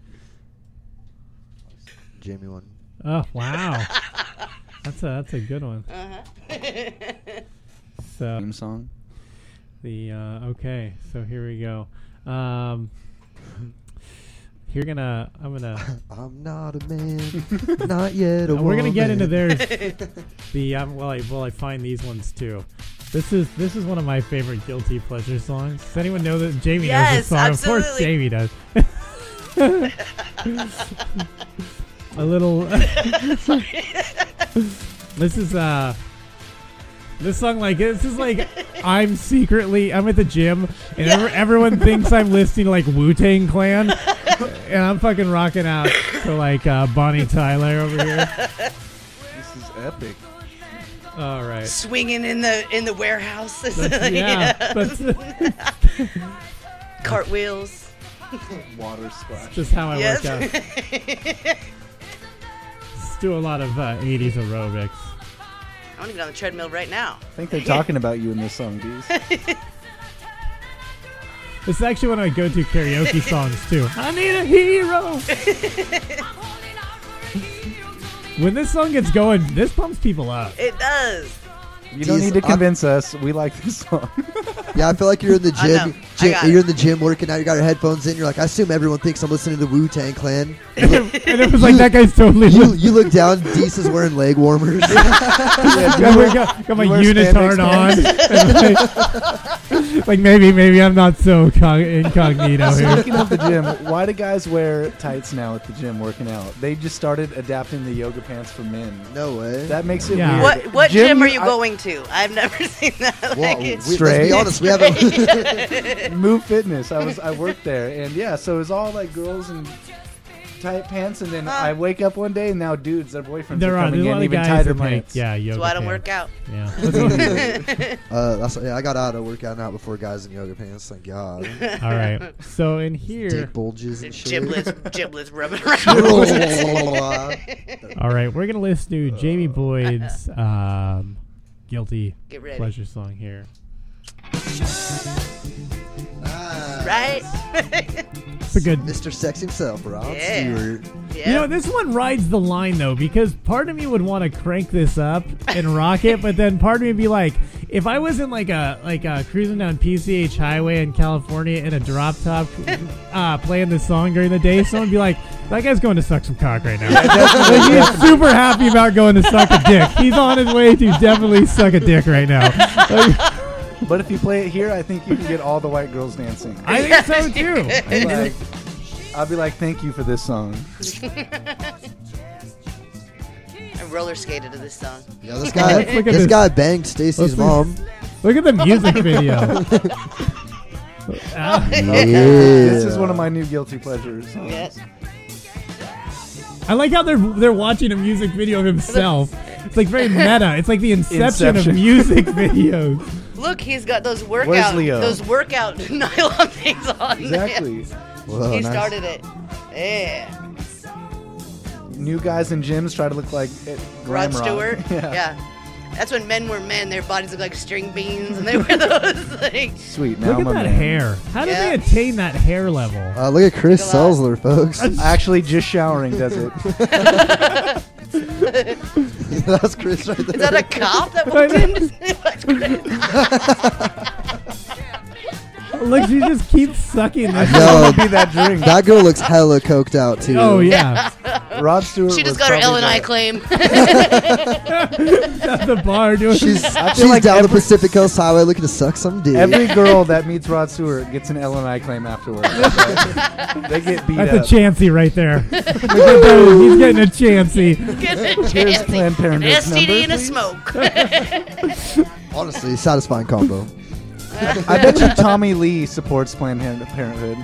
Jamie one. Oh wow, that's a good one. So Theme song. The okay, so here we go. I'm not a man, not yet a We're gonna get into woman. theirs. I find these ones too. This is one of my favorite guilty pleasure songs. Does anyone know that Jamie knows this song? Absolutely. Of course Jamie does. A little This is like I'm at the gym and everyone thinks I'm listening to like Wu-Tang Clan and I'm fucking rocking out to like Bonnie Tyler over here. This is epic. All right. Swinging in the warehouse. Cartwheels. Water splash. Just how I work out. Let's do a lot of 80s aerobics. I want to get on the treadmill right now. I think they're talking about you in this song, Deez. This is actually one of my go-to karaoke songs, too. I need a hero! When this song gets going, this pumps people up. It does. You don't need to convince us. We like this song. Yeah, I feel like you're in the gym. You're in the gym working out. You got your headphones in. You're like, I assume everyone thinks I'm listening to the Wu-Tang Clan. And it was like, that guy's totally... You look down, Deez is wearing leg warmers. Got my unitard on. Like maybe I'm not so incognito here. Speaking of the gym, why do guys wear tights now at the gym working out? They just started adapting the yoga pants for men. No way. That makes it weird. What gym are you going to? I've never seen that. Let's be honest, we haven't. Move Fitness. I worked there, and yeah, so it was all like girls in tight pants, and then I wake up one day and now dudes, their boyfriends are coming in even tighter pants. Yoga That's why I don't work out. Yeah. I got out of workout out before guys in yoga pants. Thank God. All right. So in here, dick bulges and shit. Giblets rubbing around. All right, we're gonna listen to Jamie Boyd's guilty pleasure song here. Right. It's a good. Mr. Sex himself, Rod Yeah. Stewart. Yeah. You know, this one rides the line though, because part of me would want to crank this up and rock it, but then part of me would be like, if I wasn't like cruising down PCH Highway in California in a drop top, playing this song during the day, someone would be like, that guy's going to suck some cock right now. Like, he's super happy about going to suck a dick. He's on his way to definitely suck a dick right now. But if you play it here, I think you can get all the white girls dancing. I think so too. I'll be like, thank you for this song. I roller skated to this song. Yeah, this guy, Let's look at this this. guy banged Stacy's mom. Look at the music video. This is one of my new guilty pleasures. Yes. I like how they're watching a music video of himself. It's like very meta. It's like the Inception of music videos. Look, he's got those Where's workout Leo? nylon things on. Exactly. Whoa, He nice. started it. Yeah. New guys in gyms try to look like Rod glam rock. Stewart. Yeah. That's when men were men. Their bodies look like string beans, and they wear those things. Sweet. Now Look I'm at a that man. hair. How did they attain that hair level? Look at Chris Look at that. Selzler, folks. Actually, just showering does it. That's Chris right there. Is that a cop that walked in? That's Chris. Look, she just keeps sucking this. Yo, Be that drink. that girl looks hella coked out, too. Oh, yeah. Rod Stewart. She just was got her probably L&I the- claim. At the bar doing She's like down the every- Pacific Coast Highway looking to suck some dick. Every girl that meets Rod Stewart gets an L&I claim afterwards. They get beat That's up. a chancey right there. Look at that. He's getting a chancey. Get a Here's chance. Planned An Parenthood's STD number, and a please. smoke. Honestly, satisfying combo. I bet you Tommy Lee supports Planned Parenthood.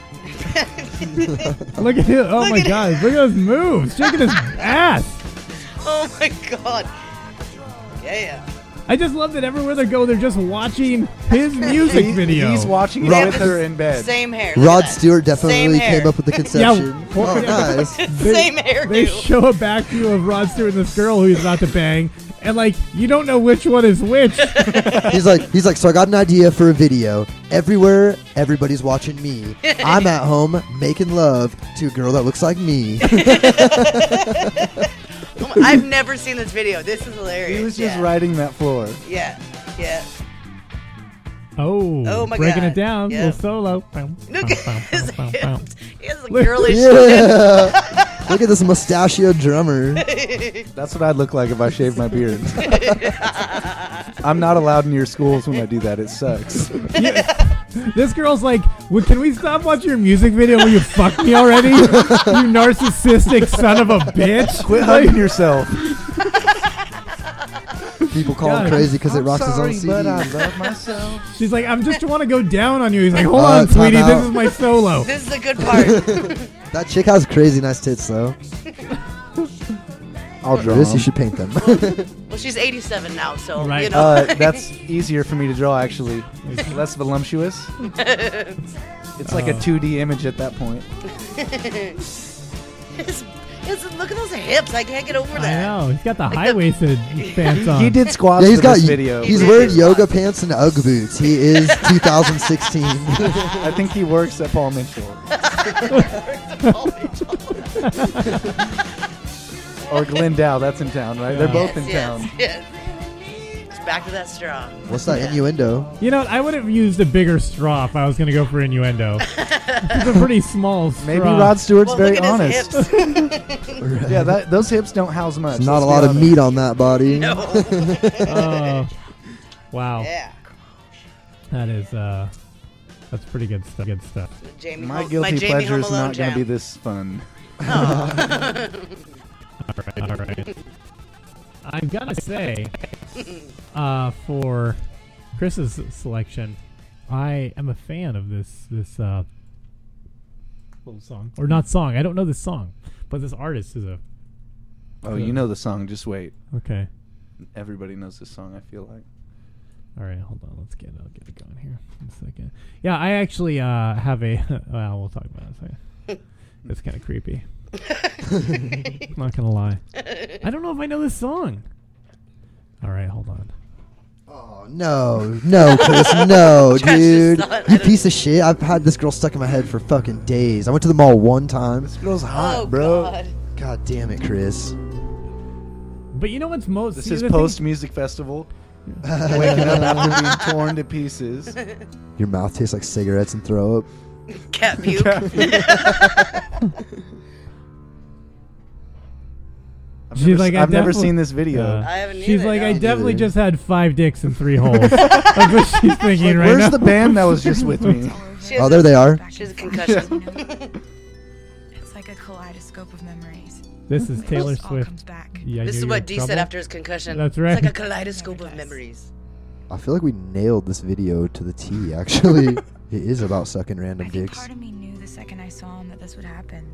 Look at him. Oh, Look my at God. Look at those moves. Shaking his ass. Oh my god. Yeah. I just love that everywhere they go, they're just watching his music video. He's watching it Rod- with her in bed. Same hair. Look Rod at that. Stewart Same definitely hair. came up with the conception. Yeah, Oh, nice. Same hairdo. They show a back view of Rod Stewart and this girl who he's about to bang, and like you don't know which one is which. He's like, so I got an idea for a video. Everywhere, everybody's watching me. I'm at home making love to a girl that looks like me. I've never seen this video. This is hilarious. He was just yeah. riding that floor. Yeah. Yeah. Oh, my breaking God. it down, Yeah. little solo. Look at his hips. He has a Look- girlish Yeah. Look at this mustachioed drummer. That's what I'd look like if I shaved my beard. I'm not allowed in your schools when I do that. It sucks. This girl's like, well, can we stop watching your music video when you fuck me already? You narcissistic son of a bitch. Quit hugging yourself. People call God. him crazy because it I'm rocks sorry, his own but I CD. love myself. She's like, I'm just want to go down on you. He's like, hold on, time sweetie, out. this is my solo. This is the good part. That chick has crazy nice tits, though. I'll draw Chris, you 'em. should paint them. Well, she's 87 now, so Right. you know. That's easier for me to draw, actually. It's less voluptuous. It's like a 2D image at that point. Look at those hips. I can't get over I that. know. He's got the Like the- high-waisted pants on. He did squats Yeah, he's for got. this video. He's He wearing did. yoga pants and UGG boots. He is 2016. I think he works at Paul Mitchell. Or Glendale, that's in town, right? They're both in town. Yes. It's back to that straw. What's that innuendo? You know, I would have used a bigger straw if I was going to go for innuendo. It's a pretty small straw. Maybe Rod Stewart's Well, very look at honest. his hips. Yeah, those hips don't house much. There's not a let's be lot of honest. meat on that body. No. Oh, wow. Yeah. That is, that's pretty good stuff. Good stuff. Jamie My Home- guilty Jamie pleasure Home is Alone not going to be jam. this fun. All right. I've got to say, for Chris's selection, I am a fan of this little song. Or not song. I don't know this song. But this artist is a... Oh, you know the song. Just wait. Okay. Everybody knows this song, I feel like. All right, hold on. I'll get it going here in a second. Yeah, I actually have a... well, we'll talk about it in a second. It's kind of creepy. I'm not going to lie. I don't know if I know this song. All right, hold on. Oh, no, Chris, no, dude. You piece of shit. I've had this girl stuck in my head for fucking days. I went to the mall one time. This girl's hot, bro. God damn it, Chris. But you know what's most... This is post-music festival. Waking up after being torn to pieces. Your mouth tastes like cigarettes and throw up. Cat puke. I've never seen this video. I haven't either. She's like, no. I definitely just had 5 dicks and 3 holes. That's what she's thinking right now. Where's the band that was just with me? Oh, there they are. She has a concussion. It's like a kaleidoscope of memories. This is Taylor All Swift. comes back. Yeah, This is you're what in D trouble? said after his concussion. That's right. It's like a kaleidoscope of memories. I feel like we nailed this video to the T, actually. It is about sucking random I think dicks. part of me knew the second I saw him that this would happen.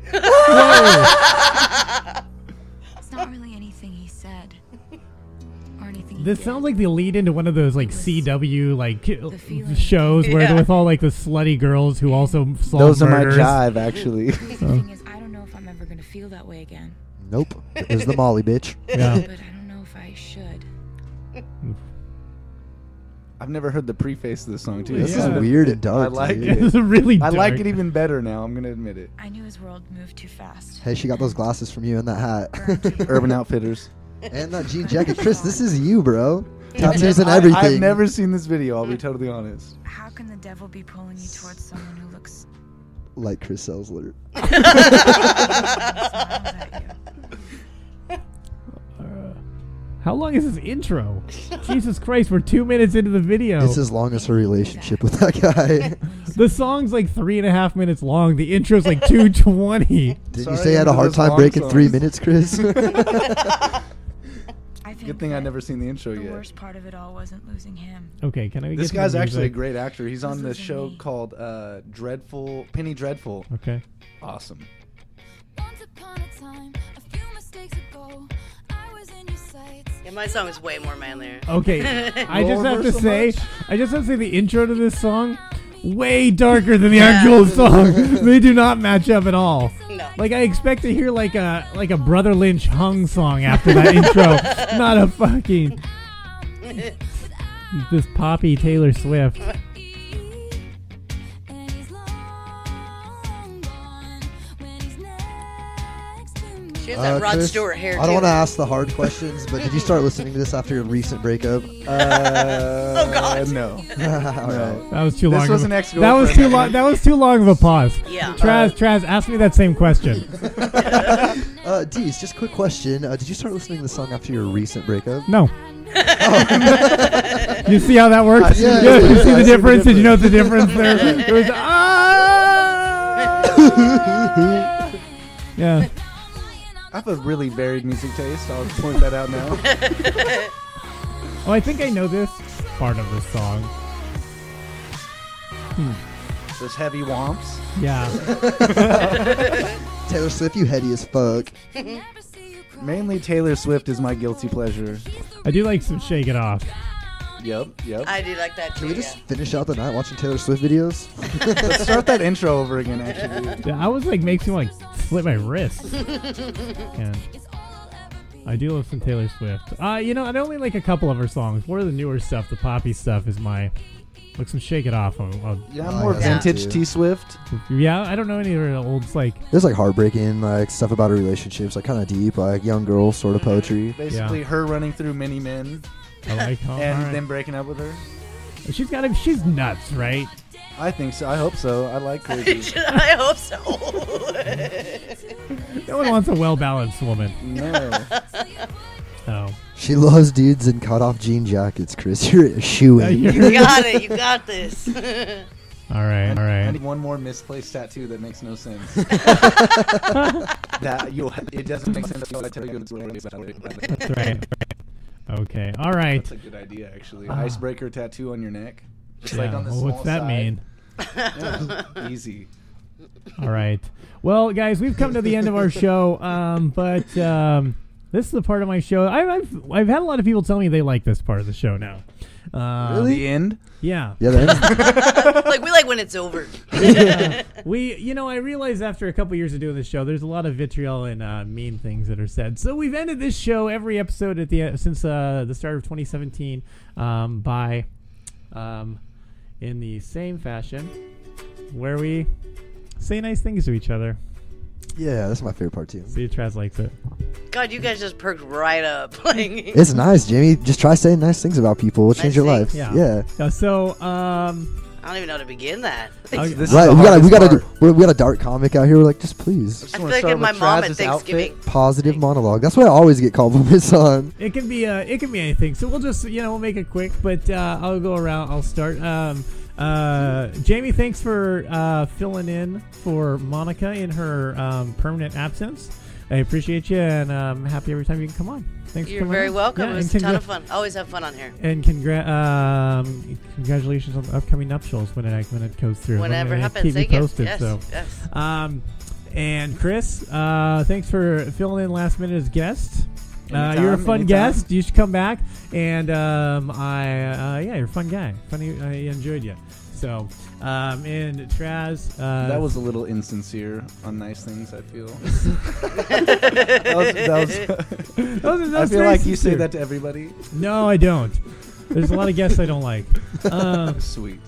It's not really anything he said. Or anything he This did. sounds like the lead into one of those like CW like shows where they're with all like the slutty girls who also solve Those murders. are my jive, actually. The thing is, I don't know if I'm ever going to feel that way again. Nope. It was the Molly, bitch. Yeah. But I don't know if I should. I've never heard the preface of this song, too. This is weird and dark. I like dude. it. It's really I like dark. it even better now. I'm going to admit it. I knew his world moved too fast. Hey, she got those glasses from you and that hat. Urban Outfitters. And that jean jacket. Chris, this is you, bro. Tattoos and everything. I've never seen this video, I'll be totally honest. How can the devil be pulling you towards someone who looks like Chris Elsler. smiles at you? How long is this intro? Jesus Christ, we're 2 minutes into the video. It's as long as her relationship with that guy. The song's like 3.5 minutes long. The intro's like 2:20. Didn't you say you had a hard time breaking 3 minutes, Chris? I think Good thing I've never seen the intro the yet. worst part of it all wasn't losing him. Okay, can I get This to the guy's actually a music? great actor. He's on this show called Penny Dreadful. Okay. Awesome. Yeah, my song is way more manlier. Okay, I just have to so say, much? I just have to say the intro to this song way darker than the actual song. They do not match up at all. No. Like I expect to hear like a Brother Lynch hung song after that intro, not a fucking this poppy Taylor Swift. She has that Rod Chris, Stewart hair, too. I don't want to ask the hard questions, but did you start listening to this after your recent breakup? Oh, God. No. All right. That was too long. This was of an a- ex-girlfriend. That was too long. That was too long of a pause. Yeah. Traz, ask me that same question. Deez, just a quick question. Did you start listening to the song after your recent breakup? No. You see how that works? Yeah, you yeah, see I the see the difference? Did you notice the difference there? It was yeah. I have a really varied music taste. I'll point that out now. Oh, I think I know this part of this song. Those heavy womps. Yeah. Taylor Swift, you heady as fuck. Mainly Taylor Swift is my guilty pleasure. I do like some Shake It Off. Yep. I do like that, too, Can we just yeah. finish out the night watching Taylor Swift videos? Let's start that intro over again, actually. Yeah, I was like, makes me want to slit my wrists. Yeah. I do love some Taylor Swift. You know, I only like a couple of her songs. More of the newer stuff, the poppy stuff, is my... Like some Shake It Off. Yeah, I'm more yeah. vintage Yeah. T Swift. Yeah, I don't know any of her old, like... There's like heartbreaking, like stuff about her relationships, like kind of deep, like young girl sort of poetry. Basically, her running through many men I like her. and then breaking up with her. She's nuts, right? I think so. I hope so. I like crazy. I hope so. No one wants a well-balanced woman. No. Oh. She loves dudes in cut-off jean jackets, Chris. You're a shoo-in. You got it. You got this. All right. I need one more misplaced tattoo that makes no sense. It doesn't make sense. I tell you it's That's right. Okay. All right. That's a good idea, actually. Icebreaker tattoo on your neck. Just like Yeah, on the well, small what's that side. mean? Yeah, easy. All right. Well, guys, we've come to the end of our show, but this is the part of my show. I've had a lot of people tell me they like this part of the show now. Really? The end? Yeah. Yeah, the end. Like we like when it's over. I realized after a couple years of doing this show, there's a lot of vitriol and mean things that are said. So we've ended this show every episode at the since the start of 2017 by in the same fashion, where we say nice things to each other. Yeah, that's my favorite part too. See, Traz likes it. God, you guys just perked right up. It's nice, Jamie. Just try saying nice things about people. It'll change your life. Yeah. So, I don't even know how to begin that. Right, we got a dark comic out here. We're like, just please. I feel like my mom at Thanksgiving. Positive monologue. That's what I always get compliments on. It can be anything. So we'll just we'll make it quick. But I'll go around. I'll start. Jamie, thanks for filling in for Monica in her permanent absence. I appreciate you, and I'm happy every time you can come on. Thanks. You're for very on. welcome. Yeah, it was a ton of fun. Always have fun on here. And congratulations on the upcoming nuptials when it goes through. Whenever it happens, keep me posted. Yes, so. yes. And Chris, thanks for filling in last minute as guest. You're a fun anytime. guest. You should come back. And you're a fun guy. Funny, I enjoyed you. So, and Traz, that was a little insincere on nice things, I feel. I feel like you say that to everybody. No, I don't. There's a lot of guests I don't like. Sweet.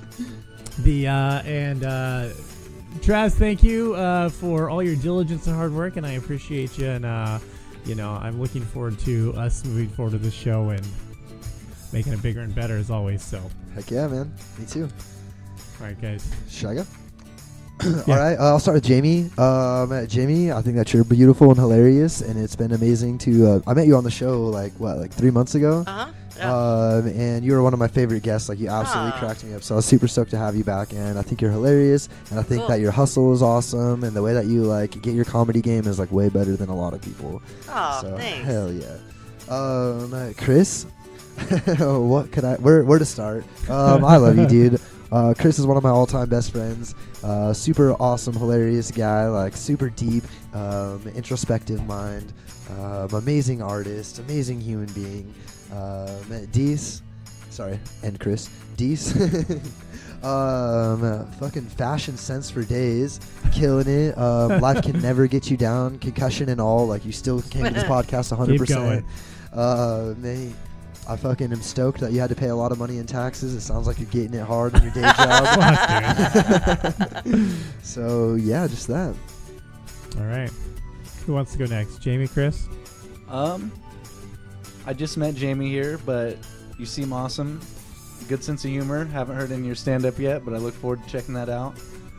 Traz, thank you for all your diligence and hard work, and I appreciate you. And I'm looking forward to us moving forward to this show and making it bigger and better as always. So, heck yeah, man. Me too. All right, guys. Should I go? All right, I'll start with Jamie. Jamie, I think that you're beautiful and hilarious, and it's been amazing to. I met you on the show like 3 months ago. Yeah. And you were one of my favorite guests. Like, you absolutely cracked me up. So I was super stoked to have you back, and I think you're hilarious, and I think that your hustle is awesome, and the way that you get your comedy game is way better than a lot of people. Oh, so, thanks. Hell yeah. Chris, what could I? Where to start? I love you, dude. Chris is one of my all-time best friends. Super awesome, hilarious guy. Super deep, introspective mind. Amazing artist. Amazing human being. Dees. Sorry, and Chris. Dees. Fucking fashion sense for days. Killing it. Life can never get you down. Concussion and all. You still came to this podcast 100%. Keep going. Mate. I fucking am stoked that you had to pay a lot of money in taxes. It sounds like you're getting it hard in your day job. So, yeah, just that. All right. Who wants to go next? Jamie, Chris? I just met Jamie here, but you seem awesome. Good sense of humor. Haven't heard any of your stand-up yet, but I look forward to checking that out.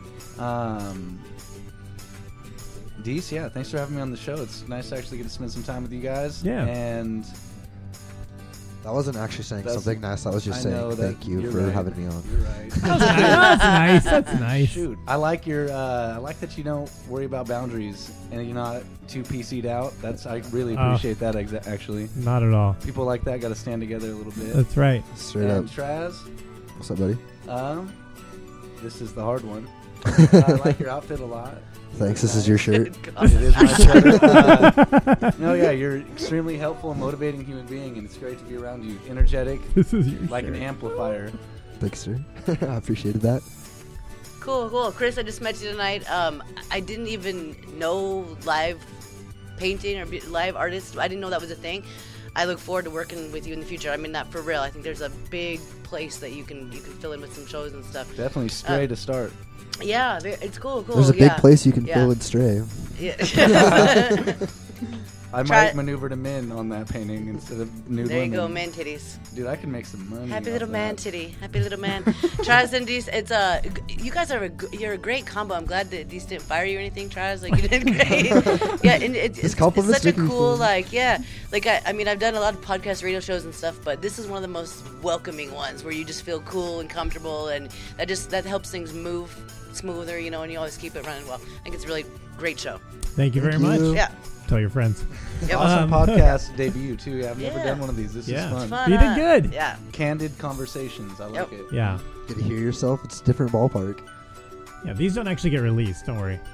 Dees, yeah, thanks for having me on the show. It's nice to actually get to spend some time with you guys. Yeah. And that wasn't actually saying something nice. I was just saying thank you for having me on. You're right. That's nice. That's nice. Shoot, I like your. I like that you don't worry about boundaries and you're not too PC'd out. I really appreciate that. Actually, not at all. People like that got to stand together a little bit. That's right. Straight up. Traz, what's up, buddy? This is the hard one. I like your outfit a lot. Thanks. This is your shirt. It is my shirt. No, yeah, you're extremely helpful and motivating human being, and it's great to be around you. Energetic, this is your like shirt. An amplifier. Thanks, sir. I appreciated that. Cool. Chris, I just met you tonight. I didn't even know live painting or live artists. I didn't know that was a thing. I look forward to working with you in the future. I mean that for real. I think there's a big place that you can fill in with some shows and stuff. Definitely Stray to start. Yeah, it's cool. There's a big place you can fill in Stray. Yeah. I might maneuver to men on that painting instead of nude There you women. go, man titties. Dude, I can make some money. Happy little man titty. Happy little man. Traz and Dees, it's you guys you're a great combo. I'm glad that Dees didn't fire you or anything, Traz. You did great. Yeah, and it's such a cool I mean, I've done a lot of podcast radio shows and stuff, but this is one of the most welcoming ones where you just feel cool and comfortable, and that helps things move smoother, and you always keep it running well. I think it's a really great show. Thank you very much. Yeah. Tell your friends. Yep. Awesome podcast debut too. Yeah, I've never done one of these. This is fun. It's fun. You did good. Yeah. Candid conversations. I like it. Yeah. Get to hear yourself. It's a different ballpark. Yeah, these don't actually get released. Don't worry.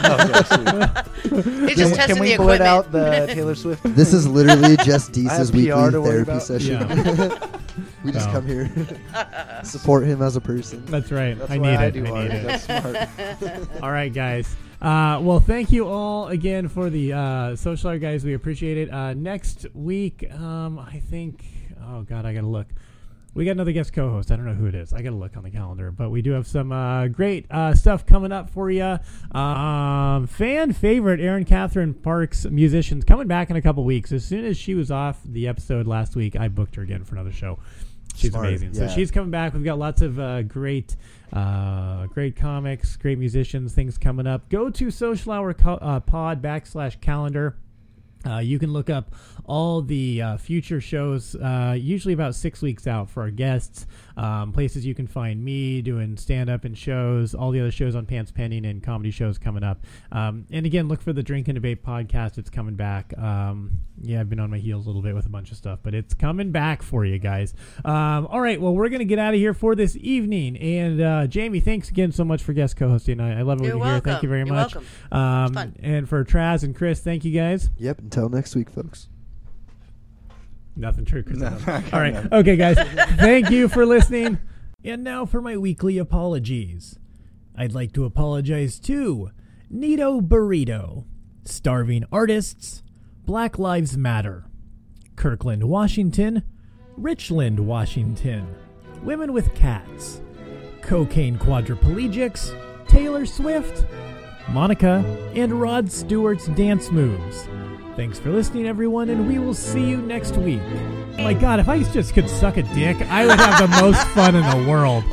It's just testing Can we the blurt equipment. out the Taylor Swift? This is literally just Deese's weekly PR to worry therapy about. session. Yeah. We just come here, support him as a person. That's right. That's I what need I it. do, I need Art. it. That's smart. All right, guys. Well, thank you all again for the social hour, guys. We appreciate it. Next week, I think. Oh God, I gotta look. We got another guest co-host. I don't know who it is. I got to look on the calendar. But we do have some great stuff coming up for you. Fan favorite Aaron Catherine Parks musicians coming back in a couple weeks. As soon as she was off the episode last week, I booked her again for another show. She's Smart, amazing. yeah. So she's coming back. We've got lots of great comics, great musicians, things coming up. Go to Social Hour Pod /calendar. You can look up all the future shows, usually about 6 weeks out for our guests, places you can find me doing stand-up and shows, all the other shows on Pants Pending and comedy shows coming up. And again, look for the Drink and Debate podcast. It's coming back. Yeah, I've been on my heels a little bit with a bunch of stuff, but it's coming back for you guys. All right, well, we're going to get out of here for this evening. And Jamie, thanks again so much for guest co-hosting. I love it when you're here. Thank you very much. You're welcome. It's fun. And for Traz and Chris, thank you guys. Yep. Until next week, folks. Nothing true, Chris. All right. Okay, guys. Thank you for listening. And now for my weekly apologies. I'd like to apologize to Nito Burrito, Starving Artists, Black Lives Matter, Kirkland, Washington, Richland, Washington, Women with Cats, Cocaine Quadriplegics, Taylor Swift, Monica, and Rod Stewart's Dance Moves. Thanks for listening, everyone, and we will see you next week. Oh my God, if I just could suck a dick, I would have the most fun in the world.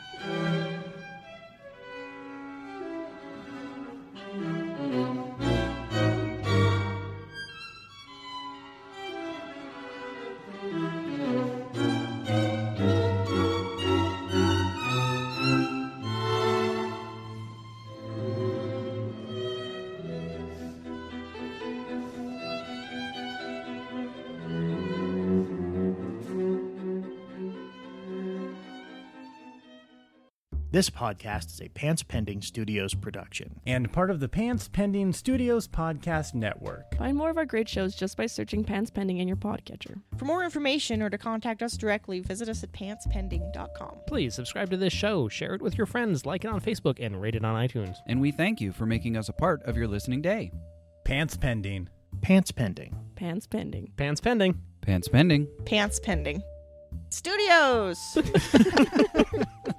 This podcast is a Pants Pending Studios production. And part of the Pants Pending Studios podcast network. Find more of our great shows just by searching Pants Pending in your podcatcher. For more information or to contact us directly, visit us at pantspending.com. Please subscribe to this show, share it with your friends, like it on Facebook, and rate it on iTunes. And we thank you for making us a part of your listening day. Pants Pending. Pants Pending. Pants Pending. Pants Pending. Pants Pending. Pants Pending. Studios!